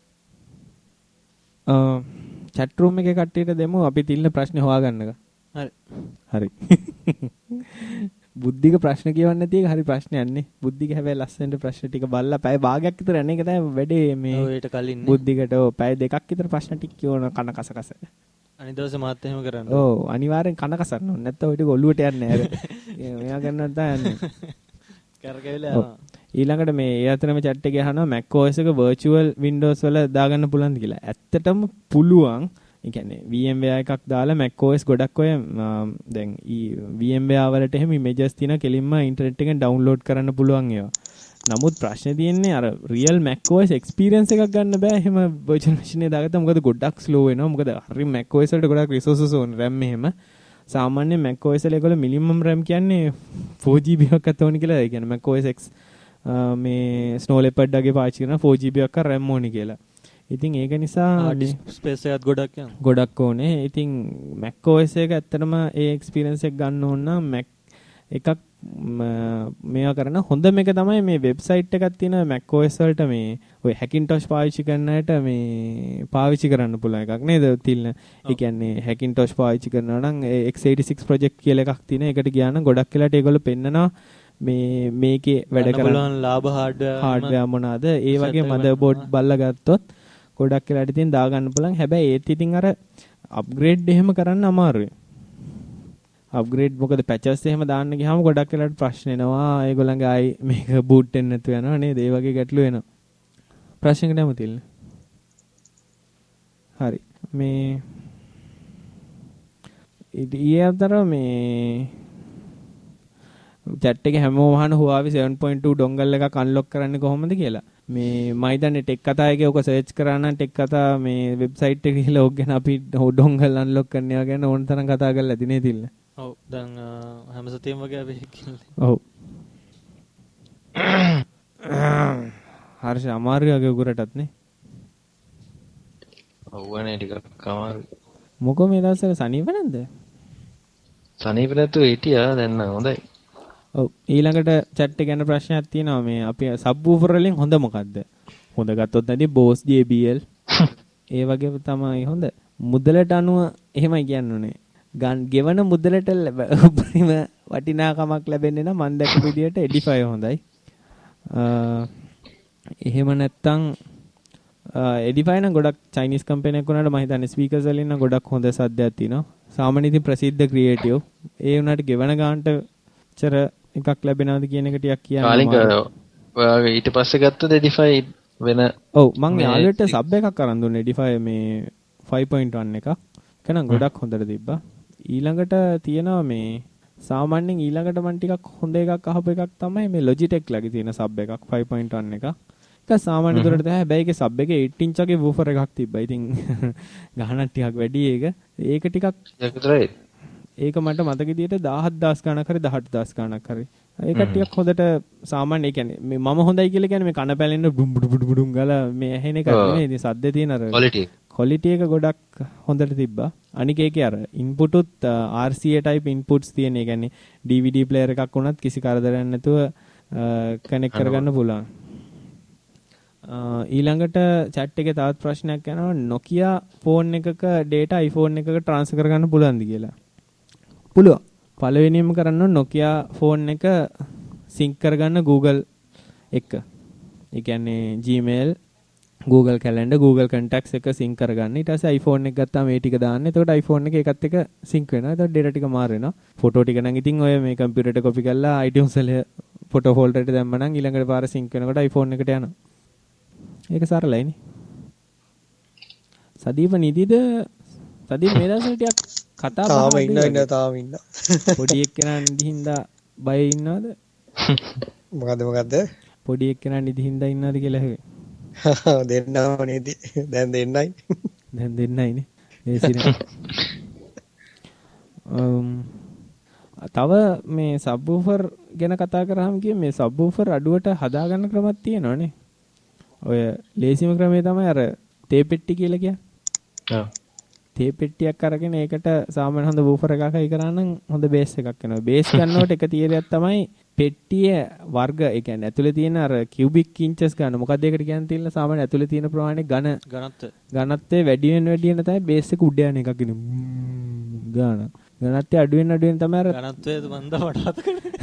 අ chat room එකේ කට්ටියට දෙමු අපි තිල්න ප්‍රශ්නේ හොයාගන්නක. හරි. හරි. බුද්ධික ප්‍රශ්න කියවන්න නැති එක හරි ප්‍රශ්නයක් නේ. බුද්ධික හැබැයි ලස්සනට ප්‍රශ්න ටික බලලා පැය භාගයක් විතර යන එක තමයි වැඩේ මේ. ඔව් ඊට කලින් නේ. බුද්ධිකට ඔව් පැය දෙකක් විතර ප්‍රශ්න ටික කියවන කන කස කස. අනිත් දවසේ මාත් එහෙම කරන්න. ඔව් අනිවාර්යෙන් කන කසන්න ඕනේ. නැත්නම් ඔය ටික ඔලුවට යන්නේ නැහැ. මෙයා ගන්නත් දාන්නේ. කරකැවිලා යනවා. ඊළඟට මේ ඒ අතරම chat එකේ අහනවා Mac O S එක virtual Windows වල දාගන්න පුළුවන්ද කියලා. ඇත්තටම පුළුවන්. ඒ කියන්නේ VMware එකක් දාලා Mac O S ගොඩක් ඔය දැන් VMware වලට එහෙම images තියෙන කෙලින්ම ඉන්ටර්නෙට් එකෙන් download කරන්න පුළුවන් ඒවා. නමුත් ප්‍රශ්නේ තියෙන්නේ අර real Mac O S experience එකක් ගන්න බෑ එහෙම virtual machine එකේ දාගත්තා. මොකද ගොඩක් slow වෙනවා. මොකද හරි Mac O S වලට ගොඩක් resources ඕන RAM එහෙම. සාමාන්‍ය Mac O S වල ඒගොල්ලෝ minimum RAM කියන්නේ four G B එකක් ඕනි කියලා. ඒ කියන්නේ Mac O S X මේ Snow Leopard වගේ පාවිච්චි කරන four G B එකක් RAM ඕනි කියලා. ඉතින් ඒක නිසා ස්පේස් එකත් ගොඩක් යනවා. ගොඩක් ඕනේ. ඉතින් Mac O S එක ඇත්තටම ඒ එක්ස්පීරියන්ස් එක ගන්න ඕන නම් Mac එකක් මේවා කරන හොඳම එක තමයි මේ වෙබ්සයිට් එකක් තියෙන Mac O S වලට මේ ඔය Hackintosh පාවිච්චි කරන අයට මේ පාවිච්චි කරන්න පුළුවන් එකක් නේද තිල්න. ඒ කියන්නේ Hackintosh පාවිච්චි කරනවා නම් X eighty-six project කියලා එකක් තියෙන. ඒකට ගියා නම් ගොඩක් වෙලාට ඒගොල්ලෝ පෙන්නනවා මේ මේකේ වැඩ කරන ලාභ hardware hardware මොනවාද ඒ වගේ motherboard බලලා ගත්තොත් ගොඩක් වෙලාට ඉතින් දා ගන්න පුළුවන්. හැබැයි ඒත් ඉතින් අර අප්ග්‍රේඩ් එහෙම කරන්න අමාරුයි. අප්ග්‍රේඩ් මොකද පැචස් එහෙම දාන්න ගියාම ගොඩක් වෙලාට ප්‍රශ්න එනවා. ඒගොල්ලන්ගේ ආයි මේක බූට් වෙන්න නැතු වෙනවා නේද? ඒ වගේ ගැටලු එනවා. ප්‍රශ්නකට යමු තිල්න. හරි. මේ ඊයේ අතර මේ chat එකේ හැමෝම අහන Huawei seven point two dongle එකක් අන්ලොක් කරන්නේ කොහොමද කියලා. මේ මම හිතන්නේ ටෙක් කතා එකේ ඔක සර්ච් කරා නම් ටෙක් කතා මේ වෙබ්සයිට් එකේ ගිහලා ඔක් ගැන අපි dongle අන්ලොක් කරනවා ගැන ඕන තරම් කතා කරලා ඇති නේ තිල්ල. ඔව් දැන් හැම සතියෙම වගේ අපි කියන්නේ. ඔව්. හර්ෂ අමාරු වගේ උගරටත් නේ. ඔව්වනේ ටිකක් අමාරුයි. මොකෝ මේ දවස්වල සනීප නැද්ද? සනීප නැතුව හිටියා දැන් නම් හොඳයි. ඔව් ඊළඟට chat එක ගැන ප්‍රශ්නයක් තියෙනවා මේ අපි සබ්වූෆර් වලින් හොඳ මොකද්ද? හොඳ ගත්තොත් නැති Bose J B L ඒ වගේ තමයි හොඳ. මුදලට අනුව එහෙමයි කියන්නේ. ගන් ගෙවන මුදලට උපරිම වටිනාකමක් ලැබෙන්නේ නම් මම දැක්ක විදියට Edify හොඳයි. එහෙම නැත්තම් Edify නම් ගොඩක් Chinese company එකක් වුණාට මම හිතන්නේ speakers වලින් නම් ගොඩක් හොඳ සද්දයක් තියෙනවා. සාමාන්‍ය ඉතින් ප්‍රසිද්ධ creative ඒ වුණාට ගෙවන ගානට චර එකක් ලැබෙනවද කියන එක ටිකක් කියන්න. කාලින්ක ඔයාගේ ඊට පස්සේ ගත්තද Edify වෙන ඔව් මං යාළුවෙට සබ් එකක් අරන් දුන්නේ Edify මේ five point one එකක්. කනම් ගොඩක් හොඳට තිබ්බා. ඊළඟට තියෙනවා මේ සාමාන්‍යයෙන් ඊළඟට මම ටිකක් හොඳ එකක් අහපු එකක් තමයි මේ Logitech ලගේ තියෙන සබ් එකක් five point one එක. ඒක සාමාන්‍ය දුරට තමයි. හැබැයි ඒකේ සබ් එකේ eight inch වගේ woofer එකක් තිබ්බා. ඉතින් ගහනක් ටිකක් වැඩි ඒක. ඒක ටිකක් ඒකතරයි. ඒක මට මතක විදියට දහහක් ගණක් හරි දහඅට ගණක් හරි. ඒක ටිකක් හොඳට සාමාන්‍ය කියන්නේ මේ මම හොඳයි කියලා කියන්නේ මේ කන පැලෙන්න බුම් බුඩු බුඩු බුඩුම් ගාලා මේ ඇහෙන එක නෙමෙයි. ඉතින් සද්දේ තියෙන අර quality quality එක ගොඩක් හොඳට තිබ්බා. අනික ඒකේ අර input උත් R C A type inputs තියෙන. ඒ කියන්නේ D V D player එකක් වුණත් කිසි කරදරයක් නැතුව connect කරගන්න පුළුවන්. ඊළඟට chat එකේ තවත් ප්‍රශ්නයක් යනවා Nokia phone එකක data iPhone එකක transfer කරගන්න පුළුවන්ද කියලා. පුළුවන්. පළවෙනියම කරන්න Nokia phone එක sync කරගන්න Google එක. ඒ කියන්නේ Gmail, Google Calendar, Google Contacts එක sync කරගන්න. ඊට පස්සේ iPhone එක ගත්තාම මේ ටික දාන්න. එතකොට iPhone එක ඒකත් එක්ක sync වෙනවා. එතකොට data ටික මාරු වෙනවා. ෆොටෝ ටික නම් ඉතින් ඔය මේ computer එකට copy කරලා iTunes වල photo folder එකට දැම්ම නම් ඊළඟට පාර sync වෙනකොට iPhone එකට යනවා. ඒක සරලයිනේ. සදීප නිදිද? සදීප මේ දවස්වල ටිකක් කතා බහ තාම ඉන්න ඉන්න තාම ඉන්න. පොඩි එක්කෙනා නිදිහින්දා බය ඉන්නවද? මොකද්ද මොකද්ද? පොඩි එක්කෙනා නිදිහින්දා ඉන්නවද කියලා හෙවේ. දෙන්නම නේද? දැන් දෙන්නයි. දැන් දෙන්නයි නේ. ඒසිනේ. um තව මේ සබ්වූෆර් ගැන කතා කරාම කිය මේ සබ්වූෆර් අඩුවට හදාගන්න ක්‍රමයක් තියෙනවනේ. ඔය ලේසිම ක්‍රමය තමයි අර තේ පෙට්ටි කියලා කියන්නේ. ඔව්. තේ පෙට්ටියක් අරගෙන ඒකට සාමාන්‍ය හොඳ වූෆර් එකක් හයි කරා නම් හොඳ බේස් එකක් එනවා. බේස් ගන්නකොට එක තියරයක් තමයි පෙට්ටිය වර්ග ඒ කියන්නේ ඇතුලේ තියෙන අර කියුබික් ඉන්චස් ගන්න. මොකක්ද ඒකට කියන්නේ තියෙන සාමාන්‍ය ඇතුලේ තියෙන ප්‍රමාණය ඝන ඝනත්වය. ඝනත්වය වැඩි වෙන වැඩි වෙන තමයි බේස් එක උඩ යන එකක් ඉන්නේ. ගාන. ඝනත්වය අඩු වෙන අඩු වෙන තමයි අර ඝනත්වය මන්ද වඩාත්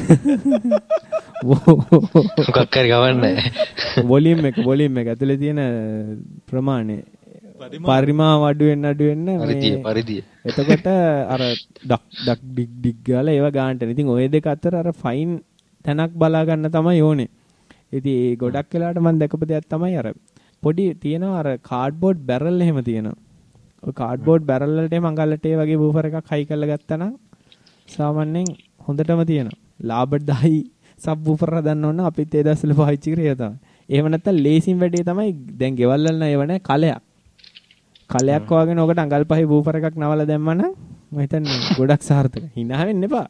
මොකක් හරි ගවන්නේ. වොලියම් එක වොලියම් එක ඇතුලේ තියෙන ප්‍රමාණය පරිමාව අඩු වෙන්න අඩු වෙන්න පරිධිය පරිධිය. එතකොට අර ඩක් ඩක් ඩිග් ඩිග් ගාලා ඒව ගන්නට. ඉතින් ওই දෙක අතර අර ෆයින් තැනක් බලා ගන්න තමයි ඕනේ. ඉතින් ඒ ගොඩක් වෙලාවට මම දැකපු දෙයක් තමයි අර පොඩි තියෙනවා අර කාඩ්බෝඩ් බැරල් එහෙම තියෙනවා. ඔය කාඩ්බෝඩ් බැරල් වලට එම අඟලට ඒ වගේ වූෆර් එකක් හයි කරලා ගත්තා නම් සාමාන්‍යයෙන් හොඳටම තියෙනවා. ලාබඩ්ඩයි සබ් වූෆර් හදන්න ඕන අපිත් ඒ දවස්වල පාවිච්චි කරේ තමයි. එහෙම නැත්නම් ලේසින් වැඩේ තමයි දැන් ගෙවල් වල නේව නැහැ කලයක්. කලයක් වගේ නෝකට අඟල් පහේ වූෆර් එකක් නවලා දැම්මම මම හිතන්නේ ගොඩක් සාර්ථකයි. hina වෙන්න එපා.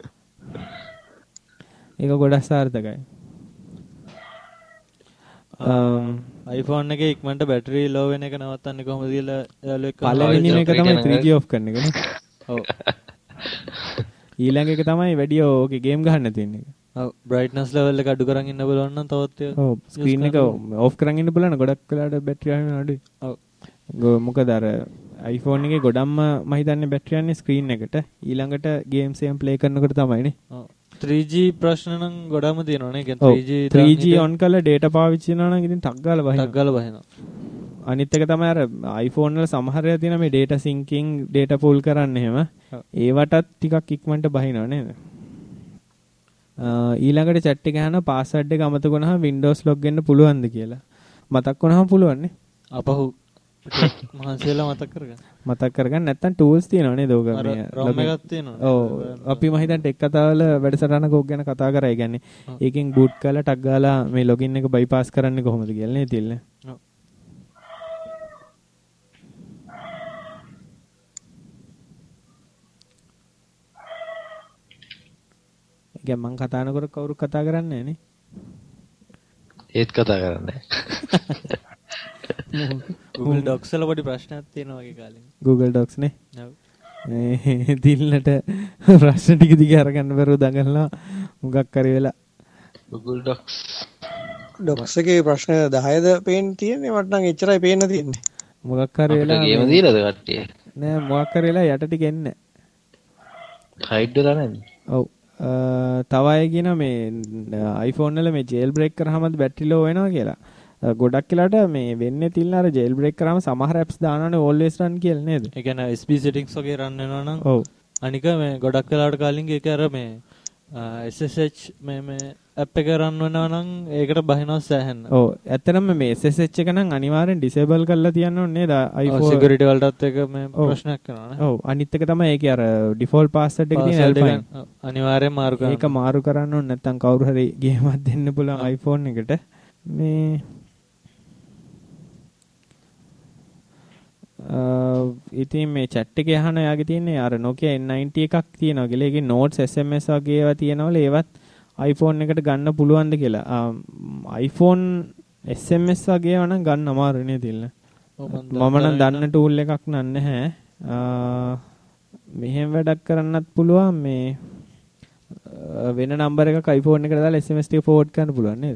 ඒක ගොඩක් සාර්ථකයි. iPhone එකේ ඉක්මනට බැටරි ලෝ වෙන එක නවත්තන්නේ කොහොමද කියලා යාළුවෙක් පළවෙනිම එක තමයි three G off කරන එක නේ. ඔව්. ඊළඟ එක තමයි වැඩි ඕකේ ගේම් ගහන්න තියෙන එක. ඔව් brightness level එක අඩු කරන් ඉන්න බලන්න නම් තවත් ඔව් ස්ක්‍රීන් එක off කරන් ඉන්න බලන්න ගොඩක් වෙලාවට බැටරි යන අඩුයි. ඔව්. මොකද අර iPhone එකේ ගොඩක්ම මම හිතන්නේ බැටරි යන්නේ ස්ක්‍රීන් එකට. ඊළඟට ගේම්ස් එකෙන් ප්ලේ කරනකොට තමයි නේ. ඔව්. three G ප්‍රශ්න නම් ගොඩම තියෙනවා නේ. කියන්නේ three G three G on කරලා data පාවිච්චි කරනවා නම් ඉතින් ටක් ගාලා බහිනවා. ටක් ගාලා බහිනවා. අනිත් එක තමයි අර iPhone වල සමහර ඒවා තියෙනවා මේ data syncing data pull කරන්න එහෙම. ඒවටත් ටිකක් ඉක්මනට බහිනවා නේද? ඊළඟට chat එක ගහන password එක අමතක වුණාම Windows log වෙන්න පුළුවන්ද කියලා. මතක් වුණාම පුළුවන් නේ. අපහු මහන්සියලා මතක් කරගන්න. මතක් කරගන්න නැත්නම් tools තියෙනවා නේද ඕක මේ ROM එකක් තියෙනවා. ඔව් අපි මම හිතන්නේ ටෙක් කතාවල වැඩසටහනක ඕක ගැන කතා කරා. ඒ කියන්නේ ඒකෙන් boot කරලා ටක් ගාලා මේ login එක bypass කරන්නේ කොහොමද කියලා නේ තිල්නේ. ඔව්. ඒ කියන්නේ මම කතා කරනකොට කවුරු කතා කරන්නේ නැහැ නේ. ඒත් කතා කරන්නේ Google Docs වල පොඩි ප්‍රශ්නයක් තියෙනවා වගේ කාලෙක. Google Docs නේ. ඔව්. ඒ දිල්ලට ප්‍රශ්න ටික දිග අරගන්න බැරුව දඟලනවා මුගක් කරි වෙලා. Google Docs Docs එකේ ප්‍රශ්න දහයද පේන්න තියෙන්නේ මට නම් එච්චරයි පේන්න තියෙන්නේ. මුගක් කරි වෙලා ගේම දීලාද කට්ටිය? නෑ මුගක් කරි වෙලා යට ටික එන්නේ. හයිඩ් වෙලා නැද්ද? ඔව්. තව අය කියන මේ iPhone වල මේ jail break කරාමත් බැටරි low වෙනවා කියලා. ගොඩක් වෙලාට මේ වෙන්නේ තිල්න අර jail break කරාම සමහර apps දානවනේ always run කියලා නේද? ඒ කියන්නේ S P settings වගේ run වෙනවා නම් ඔව්. අනික මේ ගොඩක් වෙලාවට කාලින් ඒක අර මේ S S H මේ මේ app එක run වෙනවා නම් ඒකට බහිනවා සෑහෙන්න. ඔව්. ඇත්තටම මේ S S H එක නම් අනිවාර්යෙන් disable කරලා තියන්න ඕනේ නේද? iPhone security වලටත් ඒක මේ ප්‍රශ්නයක් කරනවා නේ. ඔව්. අනිත් එක තමයි ඒකේ අර default password එක තියෙන Alpine. අනිවාර්යෙන් මාරු කරන්න. ඒක මාරු කරන්න ඕනේ නැත්නම් කවුරු හරි ගේමක් දෙන්න පුළුවන් iPhone එකට. මේ ඉතින් මේ chat එකේ අහන යාගේ තියෙන්නේ අර Nokia N ninety එකක් තියෙනවා කියලා. ඒකේ notes S M S වගේ ඒවා තියෙනවල ඒවත් iPhone එකට ගන්න පුළුවන්ද කියලා. iPhone S M S වගේ ඒවා නම් ගන්න අමාරුයි නේද ඉල්ල. මම නම් දන්න tool එකක් නැහැ. මෙහෙම වැඩක් කරන්නත් පුළුවන් මේ වෙන number එකක් iPhone එකට දාලා S M S ටික forward කරන්න පුළුවන් නේද?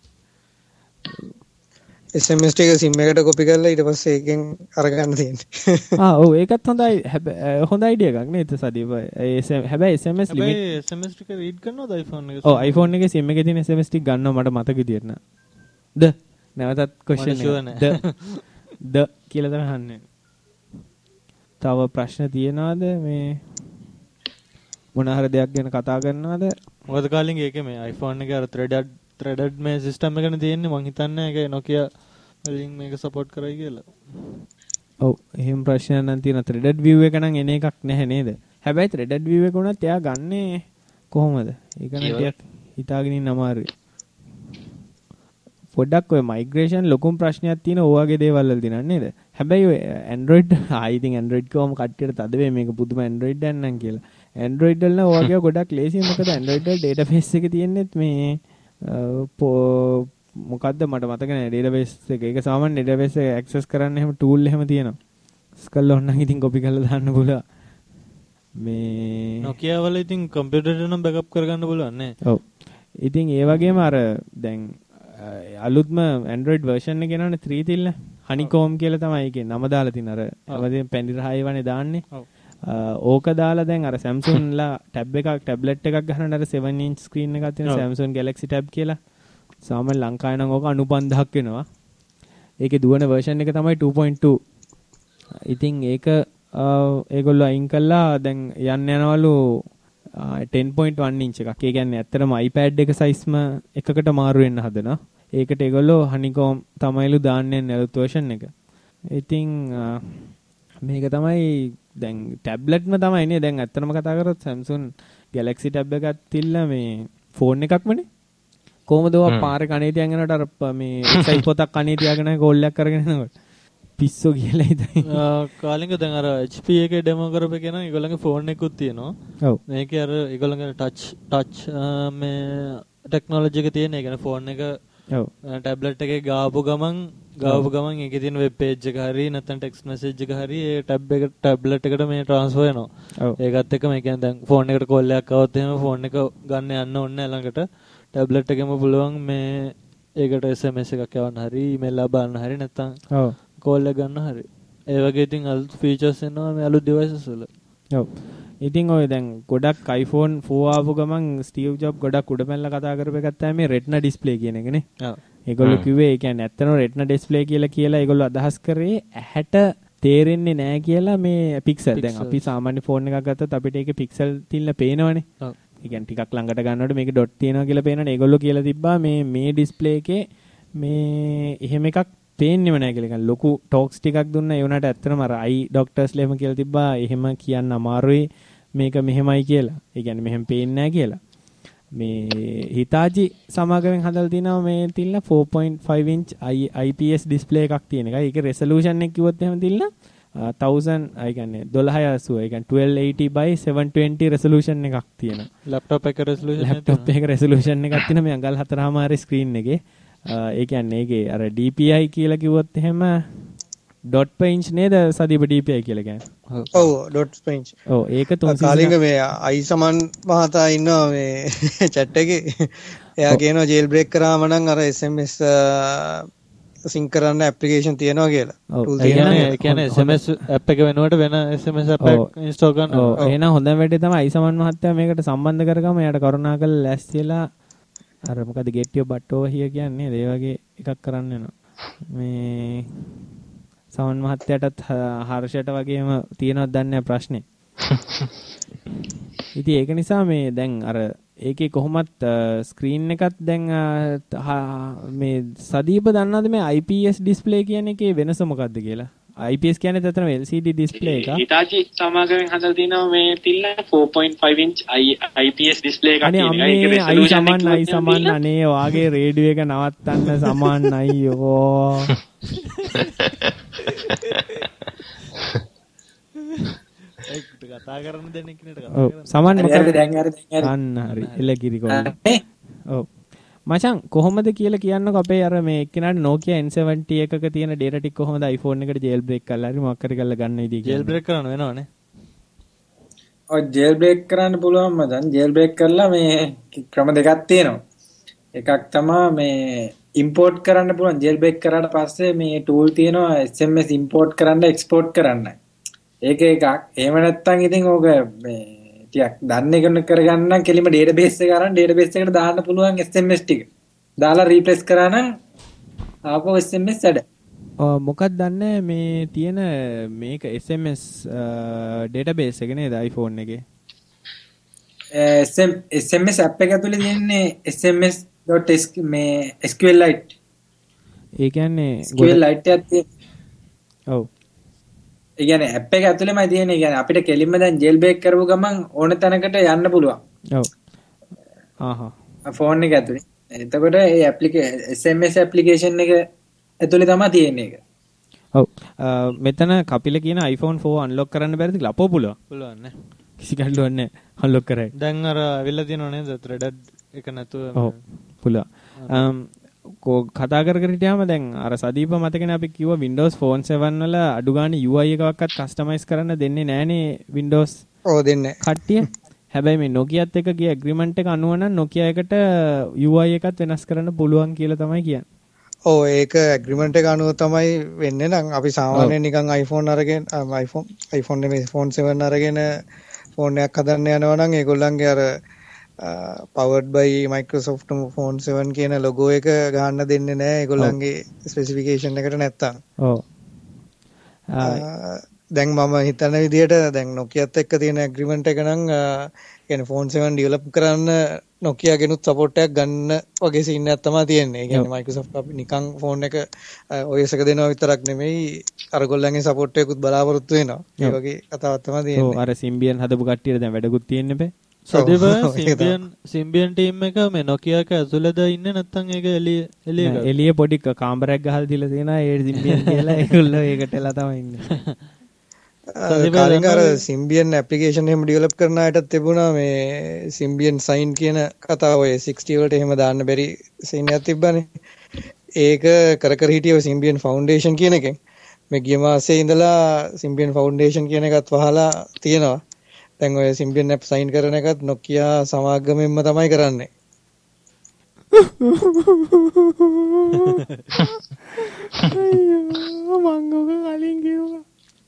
S M S ටික SIM එකට copy කරලා ඊට පස්සේ ඒකෙන් අරගන්න තියෙන්නේ. ආ ඔව් ඒකත් හොඳයි. හොඳ අයිඩියා එකක් නේද සදීප. හැබැයි S M S limit හැබැයි S M S ටික read කරනවද iPhone එකේ? ඔව් iPhone එකේ SIM එකේ තියෙන S M S ටික ගන්නවා මට මතක විදියට න ะ. ද නැවතත් question එක. ද ද කියලා තමයි අහන්නේ. තව ප්‍රශ්න තියෙනවද මේ මොන හරි දෙයක් ගැන කතා කරනවද? මොකද කාලින් ඒකේ මේ iPhone එකේ අර threaded threaded මේ system එකනේ තියෙන්නේ. මං හිතන්නේ ඒක Nokia වලින් මේක support කරයි කියලා. ඔව් එහෙම ප්‍රශ්න නම් තියෙන threaded view එක නම් එන එකක් නැහැ නේද? හැබැයි threaded view එක උනත් එයා ගන්නේ කොහොමද? ඒක නම් ටිකක් හිතාගෙන ඉන්න අමාරුයි. පොඩ්ඩක් ඔය migration ලොකුම ප්‍රශ්නයක් තියෙන ඕවාගේ දේවල් වල දිනන්නේ නේද? හැබැයි ඔය Android I think Android කොහොම කට්ටියට තද වෙයි මේක පුදුම Android දැන් නම් කියලා. Android වල නම් ඕවාගේ ගොඩක් ලේසියි. මොකද Android වල database එක තියෙන්නේත් මේ මොකද්ද මට මතක නෑ database එක. ඒක සාමාන්‍ය database එක access කරන්න එහෙම tool එහෙම තියෙනවා. ස්කල් ඕනනම් ඉතින් copy කරලා දාන්න පුළුවන්. මේ Nokia වල ඉතින් computer එක නම් backup කරගන්න පුළුවන් නේ. ඔව්. ඉතින් ඒ වගේම අර දැන් අලුත්ම Android version එක එනවනේ three තිල්ල. honeycomb කියලා තමයි ඒකේ නම දාලා තියෙන අර අවදීන් පැණි රහයි වනේ දාන්නේ. ඔව්. ඕක දාලා දැන් අර Samsung ලා tab එකක් tablet එකක් ගන්නකොට අර seven inch screen එකක් තියෙන Samsung Galaxy Tab කියලා. සාමාන්‍ය ලංකාවේ නම් ඕක අනුපන්දහක් වෙනවා. ඒකේ දුවන version එක තමයි two point two. ඉතින් ඒක ඒගොල්ලෝ අයින් කළා දැන් යන්න යනවලු ten point one inch එකක්. ඒ කියන්නේ ඇත්තටම iPad එක size ම එකකට මාරු වෙන්න හදනවා. ඒකට ඒගොල්ලෝ honeycomb තමයිලු දාන්නේ නැලුත් version එක. ඉතින් මේක තමයි දැන් ටැබ්ලට්ම තමයි නේ දැන් ඇත්තටම කතා කරොත් Samsung Galaxy Tab එකක් තිල්ල මේ ෆෝන් එකක්මනේ. කොහොමද ඔය පාරේ කණේ තියන් යනකොට අර මේ එක්සයිස් පොතක් කණේ තියාගෙන කෝල් එකක් කරගෙන යනකොට P පිස්සෝ කියලා හිතයි. කාලින්ග දැන් අර H P එකේ ඩෙමෝ කරපු කෙනා ඒගොල්ලන්ගේ ෆෝන් එකකුත් තියෙනවා. ඔව්. මේකේ අර ඒගොල්ලන්ගේ ටච් ටච් මේ ටෙක්නොලොජි එක තියෙන. ඒ කියන්නේ ෆෝන් එක ඔව් ටැබ්ලට් එකේ ගාපු ගමන් ගාපු ගමන් ඒකේ තියෙන වෙබ් පේජ් එක හරි නැත්නම් ටෙක්ස්ට් මැසේජ් එක හරි ඒ ටැබ් එක ටැබ්ලට් එකට මේ ට්‍රාන්ස්ෆර් වෙනවා. ඔව්. ඒකත් එක්ක මේ කියන්නේ දැන් ෆෝන් එකට කෝල් එකක් આવොත් එහෙම ෆෝන් එක ගන්න යන්න ඕනේ නැහැ ළඟට. ටැබ්ලට් එකෙම පුළුවන් මේ ඒකට S M S එකක් යවන්න හරි ඊමේල් ලබන්න හරි නැත්නම් ඔව් කෝල් එක ගන්න හරි. ඒ වගේ ඉතින් අලුත් ෆීචර්ස් එනවා මේ අලුත් ඩිවයිසස් වල. ඔව්. ඉතින් ඔය දැන් ගොඩක් iPhone four ආපු ගමන් ස්ටීව් ජොබ් ගොඩක් උඩපැනලා කතා කරපු එකක් තමයි මේ Retina display කියන එකනේ. ඔව්. ඒගොල්ලෝ කිව්වේ ඒ කියන්නේ ඇත්තටම Retina display කියලා කියලා ඒගොල්ලෝ අදහස් කරේ ඇහැට තේරෙන්නේ නැහැ කියලා මේ පික්සල්. දැන් අපි සාමාන්‍ය ෆෝන් එකක් ගත්තත් අපිට ඒකේ පික්සල් තියලා පේනවනේ. ඔව්. ඒ කියන්නේ ටිකක් ළඟට ගන්නකොට මේකේ ඩොට් තියෙනවා කියලා පේනවනේ. ඒගොල්ලෝ කියලා තිබ්බා මේ මේ ඩිස්ප්ලේ එකේ මේ එහෙම එකක් පේන්නේම නැහැ කියලා. කියන්නේ ලොකු ටොක්ස් ටිකක් දුන්නා. ඒ වුණාට ඇත්තටම අර අයි ડોක්ටර්ස්ලා එහෙම කියලා තිබ්බා. එහෙම කියන්න අමාරුයි. මේක මෙහෙමයි කියලා. ඒ කියන්නේ මෙහෙම පේන්නේ නැහැ කියලා. මේ හිතාචි සමාගමෙන් හදලා තිනවා මේ තිල්ල four point five inch I P S display එකක් තියෙන එකයි. ඒකේ resolution එක කිව්වොත් එහෙම තිල්ල one thousand ඒ කියන්නේ twelve eighty ඒ කියන්නේ twelve eighty by seven twenty resolution එකක් තියෙනවා. laptop එක resolution එකක් laptop එක resolution එකක් තියෙනවා මේ අඟල් හතරමාරේ screen එකේ. ඒ කියන්නේ ඒකේ අර D P I කියලා කිව්වොත් එහෙම dot per inch නේද සදීප D P I කියලා කියන්නේ. ඔව් dot per inch. ඔව් ඒක තුන් කාලින්ග මේ අයි සමන් මහතා ඉන්නවා මේ chat එකේ. එයා කියනවා jail break කරාම නම් අර S M S sync කරන්න application තියෙනවා කියලා. tool තියෙනවා. ඒ කියන්නේ S M S app එක වෙනුවට වෙන S M S app එකක් install කරන්න. ඔව් එහෙනම් හොඳම වැඩේ තමයි අයි සමන් මහත්තයා මේකට සම්බන්ධ කරගම එයාට කරුණාකරලා ලෑස්තිලා අර මොකද get your butt over here කියන්නේ ඒ වගේ එකක් කරන්න වෙනවා. මේ සමන් මහත්තයාටත් හර්ෂයට වගේම තියෙනවද දන්නේ ප්‍රශ්නේ. ඉතින් ඒක නිසා මේ දැන් අර ඒකේ කොහොමත් ස්ක්‍රීන් එකත් දැන් මේ සදීප දන්නවද මේ I P S display කියන එකේ වෙනස මොකක්ද කියලා? I P S කියන්නේ ඇත්තටම L C D display එක. හිතාචි සමාගමෙන් හදලා තිනවා මේ තිල්ල four point five inch I P S display එකක් තියෙන එක. ඒක resolution එක සමාන සමාන අනේ වාගේ රේඩියෝ එක නවත්තන්න සමාන අයියෝ. ඒක කතා කරන්න දෙන්නේ කෙනෙක්ට කතා කරන්න. ඔව් සමාන මොකද දැන් හරි දැන් හරි. අන්න හරි. එලකිරි කොල්ල. ඔව්. මචං කොහොමද කියලා කියන්නකො අපේ අර මේ එක්කෙනාට Nokia N seventy එකක තියෙන data ටික කොහොමද iPhone එකට jail break කරලා හරි මොකක් හරි කරලා ගන්න ඉදී jail break කරන්න වෙනවනේ. ඔය jail break කරන්න පුළුවන් මචං. jail break කරලා මේ ක්‍රම දෙකක් තියෙනවා. එකක් තමයි මේ import කරන්න පුළුවන්. jail break කරාට පස්සේ මේ tool තියෙනවා S M S import කරන්න export කරන්න. ඒක එකක්. එහෙම නැත්නම් ඉතින් ඕක මේ ටිකක් දන්නේ කරන කරගන්න කෙලිම database එක අරන් database එකට දාන්න පුළුවන් S M S ටික. දාලා replace කරා නම් ආපහු S M S වැඩ. ඔව් මොකක්ද දන්නේ මේ තියෙන මේක S M S database එක නේද iPhone එකේ? S M S app එක ඇතුලේ තියෙන්නේ S M S dot මේ SQLite. ඒ කියන්නේ SQLite එකක් තියෙනවා. ඔව්. ඒ කියන්නේ app එක ඇතුලේමයි තියෙන්නේ. ඒ කියන්නේ අපිට කෙලින්ම දැන් jail break කරපු ගමන් ඕන තැනකට යන්න පුළුවන්. ඔව්. ආහා. ෆෝන් එක ඇතුලේ. එතකොට ඒ application S M S application එක ඇතුලේ තමයි තියෙන්නේ ඒක. ඔව්. මෙතන කපිල කියන iPhone four unlock කරන්න බැරිද කියලා අපෝ පුළුවන්. පුළුවන් නේ. කිසි ගැටලුවක් නැහැ. unlock කරයි. දැන් අර අවිල්ල තියෙනව නේද threaded එක නැතුව. ඔව්. පුළුවන්. කතා කර කර හිටියාම දැන් අර සදීප මතකනේ අපි කිව්වා Windows Phone seven වල අඩු ගන්න U I එකක්වත් කස්ටමයිස් කරන්න දෙන්නේ නැහනේ Windows. ඔව් දෙන්නේ. කට්ටිය. හැබැයි මේ Nokiaත් එක්ක ගිය agreement එක අනුව නම් Nokia එකට U I එකත් වෙනස් කරන්න පුළුවන් කියලා තමයි කියන්නේ. ඔව් ඒක agreement එක අනුව තමයි වෙන්නේ නම් අපි සාමාන්‍යයෙන් නිකන් iPhone අරගෙන iPhone iPhone නෙමෙයි Phone seven අරගෙන ෆෝන් එකක් හදන්න යනවා නම් ඒගොල්ලන්ගේ අර Uh, powered by Microsoft Phone seven කියන logo එක ගහන්න දෙන්නේ නැහැ ඒගොල්ලන්ගේ specification එකට නැත්තම්. ඔව්. දැන් මම හිතන විදිහට දැන් Nokiaත් එක්ක තියෙන agreement එක නම් කියන්නේ Phone seven develop කරන්න Nokia ගෙනුත් support එකක් ගන්න වගේ scene එකක් තමයි තියෙන්නේ. ඒ කියන්නේ Microsoft අපි නිකන් phone එක O S එක දෙනවා විතරක් නෙමෙයි අර ගොල්ලන්ගේ support එකකුත් බලාපොරොත්තු වෙනවා. ඒ වගේ කතාවක් තමයි තියෙන්නේ. ඔව් අර Symbian හදපු කට්ටියට දැන් වැඩකුත් තියෙන්නේ බෑ. සදේව සිම්බියන් සිම්බියන් ටීම් එක මේ Nokia එක ඇතුළේද ඉන්නේ නැත්නම් ඒක එළිය එළිය එළිය පොඩි කාමරයක් ගහලා දීලා තියෙනවා ඒ සිම්බියන් කියලා ඒගොල්ලෝ ඒකට එලා තමයි ඉන්නේ. කලින් අර සිම්බියන් ඇප්ලිකේෂන් එහෙම ඩෙවලොප් කරන අයටත් තිබුණා මේ සිම්බියන් සයින් කියන කතාව ඔය සික්ස්ටි වලට එහෙම දාන්න බැරි සීන් එකක් තිබ්බනේ. ඒක කර කර හිටියේ සිම්බියන් ෆවුන්ඩේෂන් කියන එකෙන්. මේ ගිය මාසේ ඉඳලා සිම්බියන් ෆවුන්ඩේෂන් කියන එකත් වහලා තියෙනවා. දැන් ඔය සිම්බියන් ඇප් සයින් කරන එකත් Nokia සමාගමෙන්ම තමයි කරන්නේ. අයියෝ මං ඔක කලින් කිව්වා.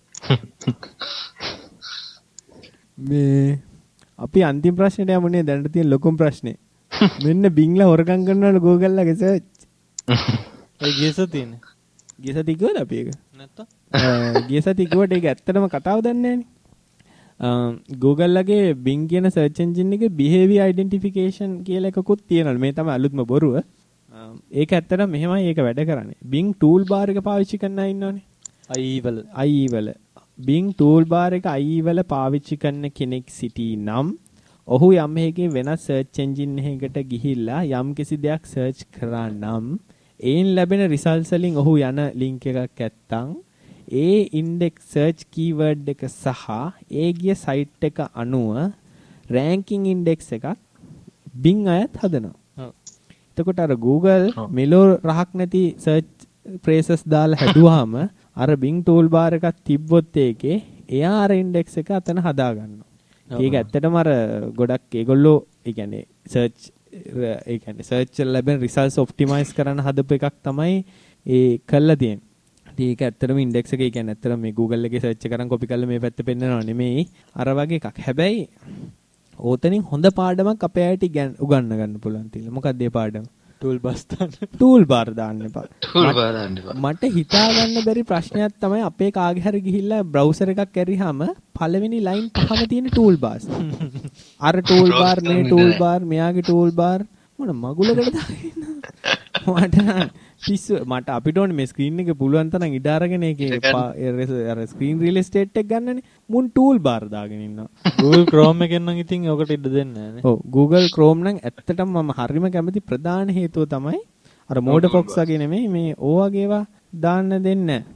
මේ අපි අන්තිම ප්‍රශ්නෙට යමුනේ දැනට තියෙන ලොකුම ප්‍රශ්නේ. මෙන්න බින්ලා හොරගම් කරනවලු Google ලගේ සර්ච්. ඒ ගියස තියෙන්නේ. ගිය සති කිව්වද අපි ඒක? නැත්තම් ගිය සති කිව්වට ඒක ඇත්තටම කතාව දන්නේ නැහනේ. Google ලගේ Bing කියන search engine එකේ behavior identification කියලා එකකුත් තියෙනවා. මේ තමයි අලුත්ම බොරුව. ඒක ඇත්තටම මෙහෙමයි ඒක වැඩ කරන්නේ. Bing toolbar එක පාවිච්චි කරන අය ඉන්නවනේ. I E වල I E වල Bing toolbar එක I E වල පාවිච්චි කරන කෙනෙක් සිටී නම් ඔහු යම් හේකින් වෙනස් search engine එකකට ගිහිල්ලා යම් කිසි දෙයක් search කරා නම් ඒන් ලැබෙන results වලින් ඔහු යන link එකක් ඇත්තම් ඒ index search keyword එක සහ ඒ ගිය site එක අනුව ranking index එකක් Bing අයත් හදනවා. එතකොට අර Google මෙලෝ රහක් නැති search phrases දාලා හැදුවාම අර Bing toolbar එකක් තිබ්බොත් ඒකේ එයා අර index එක අතන හදා ගන්නවා. ඒක ඇත්තටම අර ගොඩක් ඒගොල්ලෝ ඒ කියන්නේ search ඒ කියන්නේ search වල ලැබෙන results optimize කරන්න හදපු එකක් තමයි ඒ කළා තියෙන්නේ. ඒක ඇත්තටම index එක ඒ කියන්නේ ඇත්තටම මේ Google එකේ search කරන් copy කරලා මේ පැත්ත පෙන්නනව නෙමෙයි අර වගේ එකක්. හැබැයි ඕතනින් හොඳ පාඩමක් අපේ අයට උගන්වන්න ගන්න පුළුවන් තියලා. මොකක්ද ඒ පාඩම? toolbar දාන්න. toolbar දාන්න එපා. toolbar දාන්න එපා. මට හිතා ගන්න බැරි ප්‍රශ්නයක් තමයි අපේ කාගේ හරි ගිහිල්ලා browser එකක් කැරිහම පළවෙනි line පහම තියෙන toolbars. අර toolbar මේ toolbar මෙයාගේ toolbar මොන මගුලකට දාගෙන මට පිස්සු මට අපිට ඕනේ මේ ස්ක්‍රීන් එකේ පුළුවන් තරම් ඉඩ අරගෙන ඒකේ අර ස්ක්‍රීන් රියල් එස්ටේට් එක ගන්නනේ මුන් toolbar දාගෙන ඉන්නවා. Google Chrome එකෙන් නම් ඉතින් ඔකට ඉඩ දෙන්නේ නැහැ නේ. ඔව් Google Chrome නම් ඇත්තටම මම හරිම කැමති ප්‍රධාන හේතුව තමයි අර මෝඩ ෆොක්ස් වගේ නෙමෙයි මේ ඕ වගේ ඒවා දාන්න දෙන්නේ නැහැ.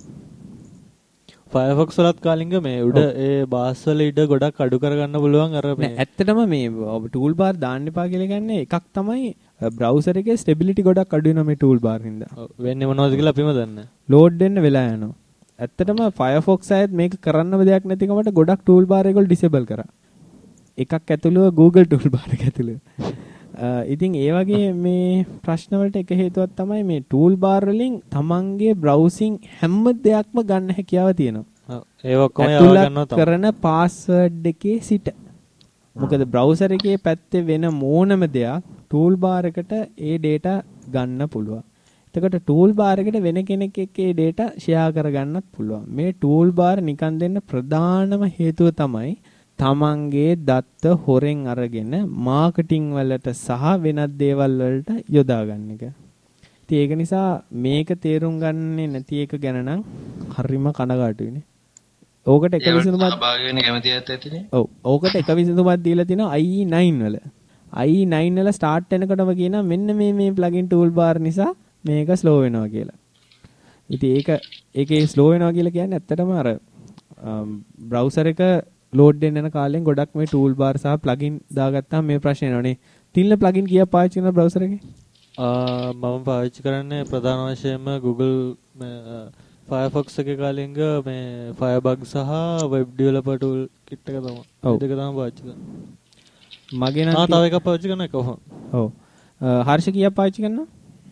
Firefox වලත් කාලින්ග මේ උඩ ඒ බාස් වල ඉඩ ගොඩක් අඩු කරගන්න පුළුවන් අර මේ ඇත්තටම මේ toolbar දාන්න එපා කියලා කියන්නේ එකක් තමයි browser එකේ stability ගොඩක් අඩු වෙනවා මේ toolbar හින්දා. ඔව් වෙන්නේ මොනවද කියලා අපිම දන්නේ නැහැ. load වෙන්න වෙලා යනවා. ඇත්තටම Firefox ආයෙත් මේක කරන්නම දෙයක් නැතිකමට ගොඩක් toolbar එකවල disable කරා. එකක් ඇතුළුව Google toolbar එක ඇතුළුව. ඉතින් ඒ වගේ මේ ප්‍රශ්න වලට එක හේතුවක් තමයි මේ toolbar වලින් තමන්ගේ browsing හැම දෙයක්ම ගන්න හැකියාව තියෙනවා. ඔව් ඒක ඔක්කොම යවා ගන්නවා තමයි. කරන password එකේ සිට. මොකද browser එකේ පැත්තේ වෙන මොනම දෙයක් toolbar එකට ඒ data ගන්න පුළුවන්. එතකොට toolbar එකට වෙන කෙනෙක් එක්ක ඒ data share කරගන්නත් පුළුවන්. මේ toolbar නිකන් දෙන්න ප්‍රධානම හේතුව තමයි තමන්ගේ දත්ත හොරෙන් අරගෙන මාකටිං වලට සහ වෙනත් දේවල් වලට යොදා ගන්න එක. ඉතින් ඒක නිසා මේක තේරුම් ගන්නේ නැති එක ගැන නම් හරිම කනගාටුයිනේ. ඕකට එක විසඳුමක් සහභාගී වෙන්න කැමති ඇත්ත ඇතිනේ. ඔව්. ඕකට එක විසඳුමක් දීලා තිනවා I E nine වල. I E nine වල ස්ටාර්ට් වෙනකොටම කියනවා මෙන්න මේ මේ plugin toolbar නිසා මේක slow වෙනවා කියලා. ඉතින් ඒක ඒකේ slow වෙනවා කියලා කියන්නේ ඇත්තටම අර browser එක load දෙන්න යන කාලෙන් ගොඩක් මේ toolbar සහ plugin දාගත්තාම මේ ප්‍රශ්නේ එනවනේ. තිල්ල plugin කීයක් පාවිච්චි කරනවද browser එකේ? මම පාවිච්චි කරන්නේ ප්‍රධාන වශයෙන්ම Google Firefox එකේ කාලෙන්ග මේ Firebug සහ web developer tool kit එක තමයි. ඒ දෙක තමයි පාවිච්චි කරන්නේ. මගේ නම් ආ තව එකක් පාවිච්චි කරන එක කොහොම? ඔව්. හර්ෂ කීයක් පාවිච්චි කරනවද?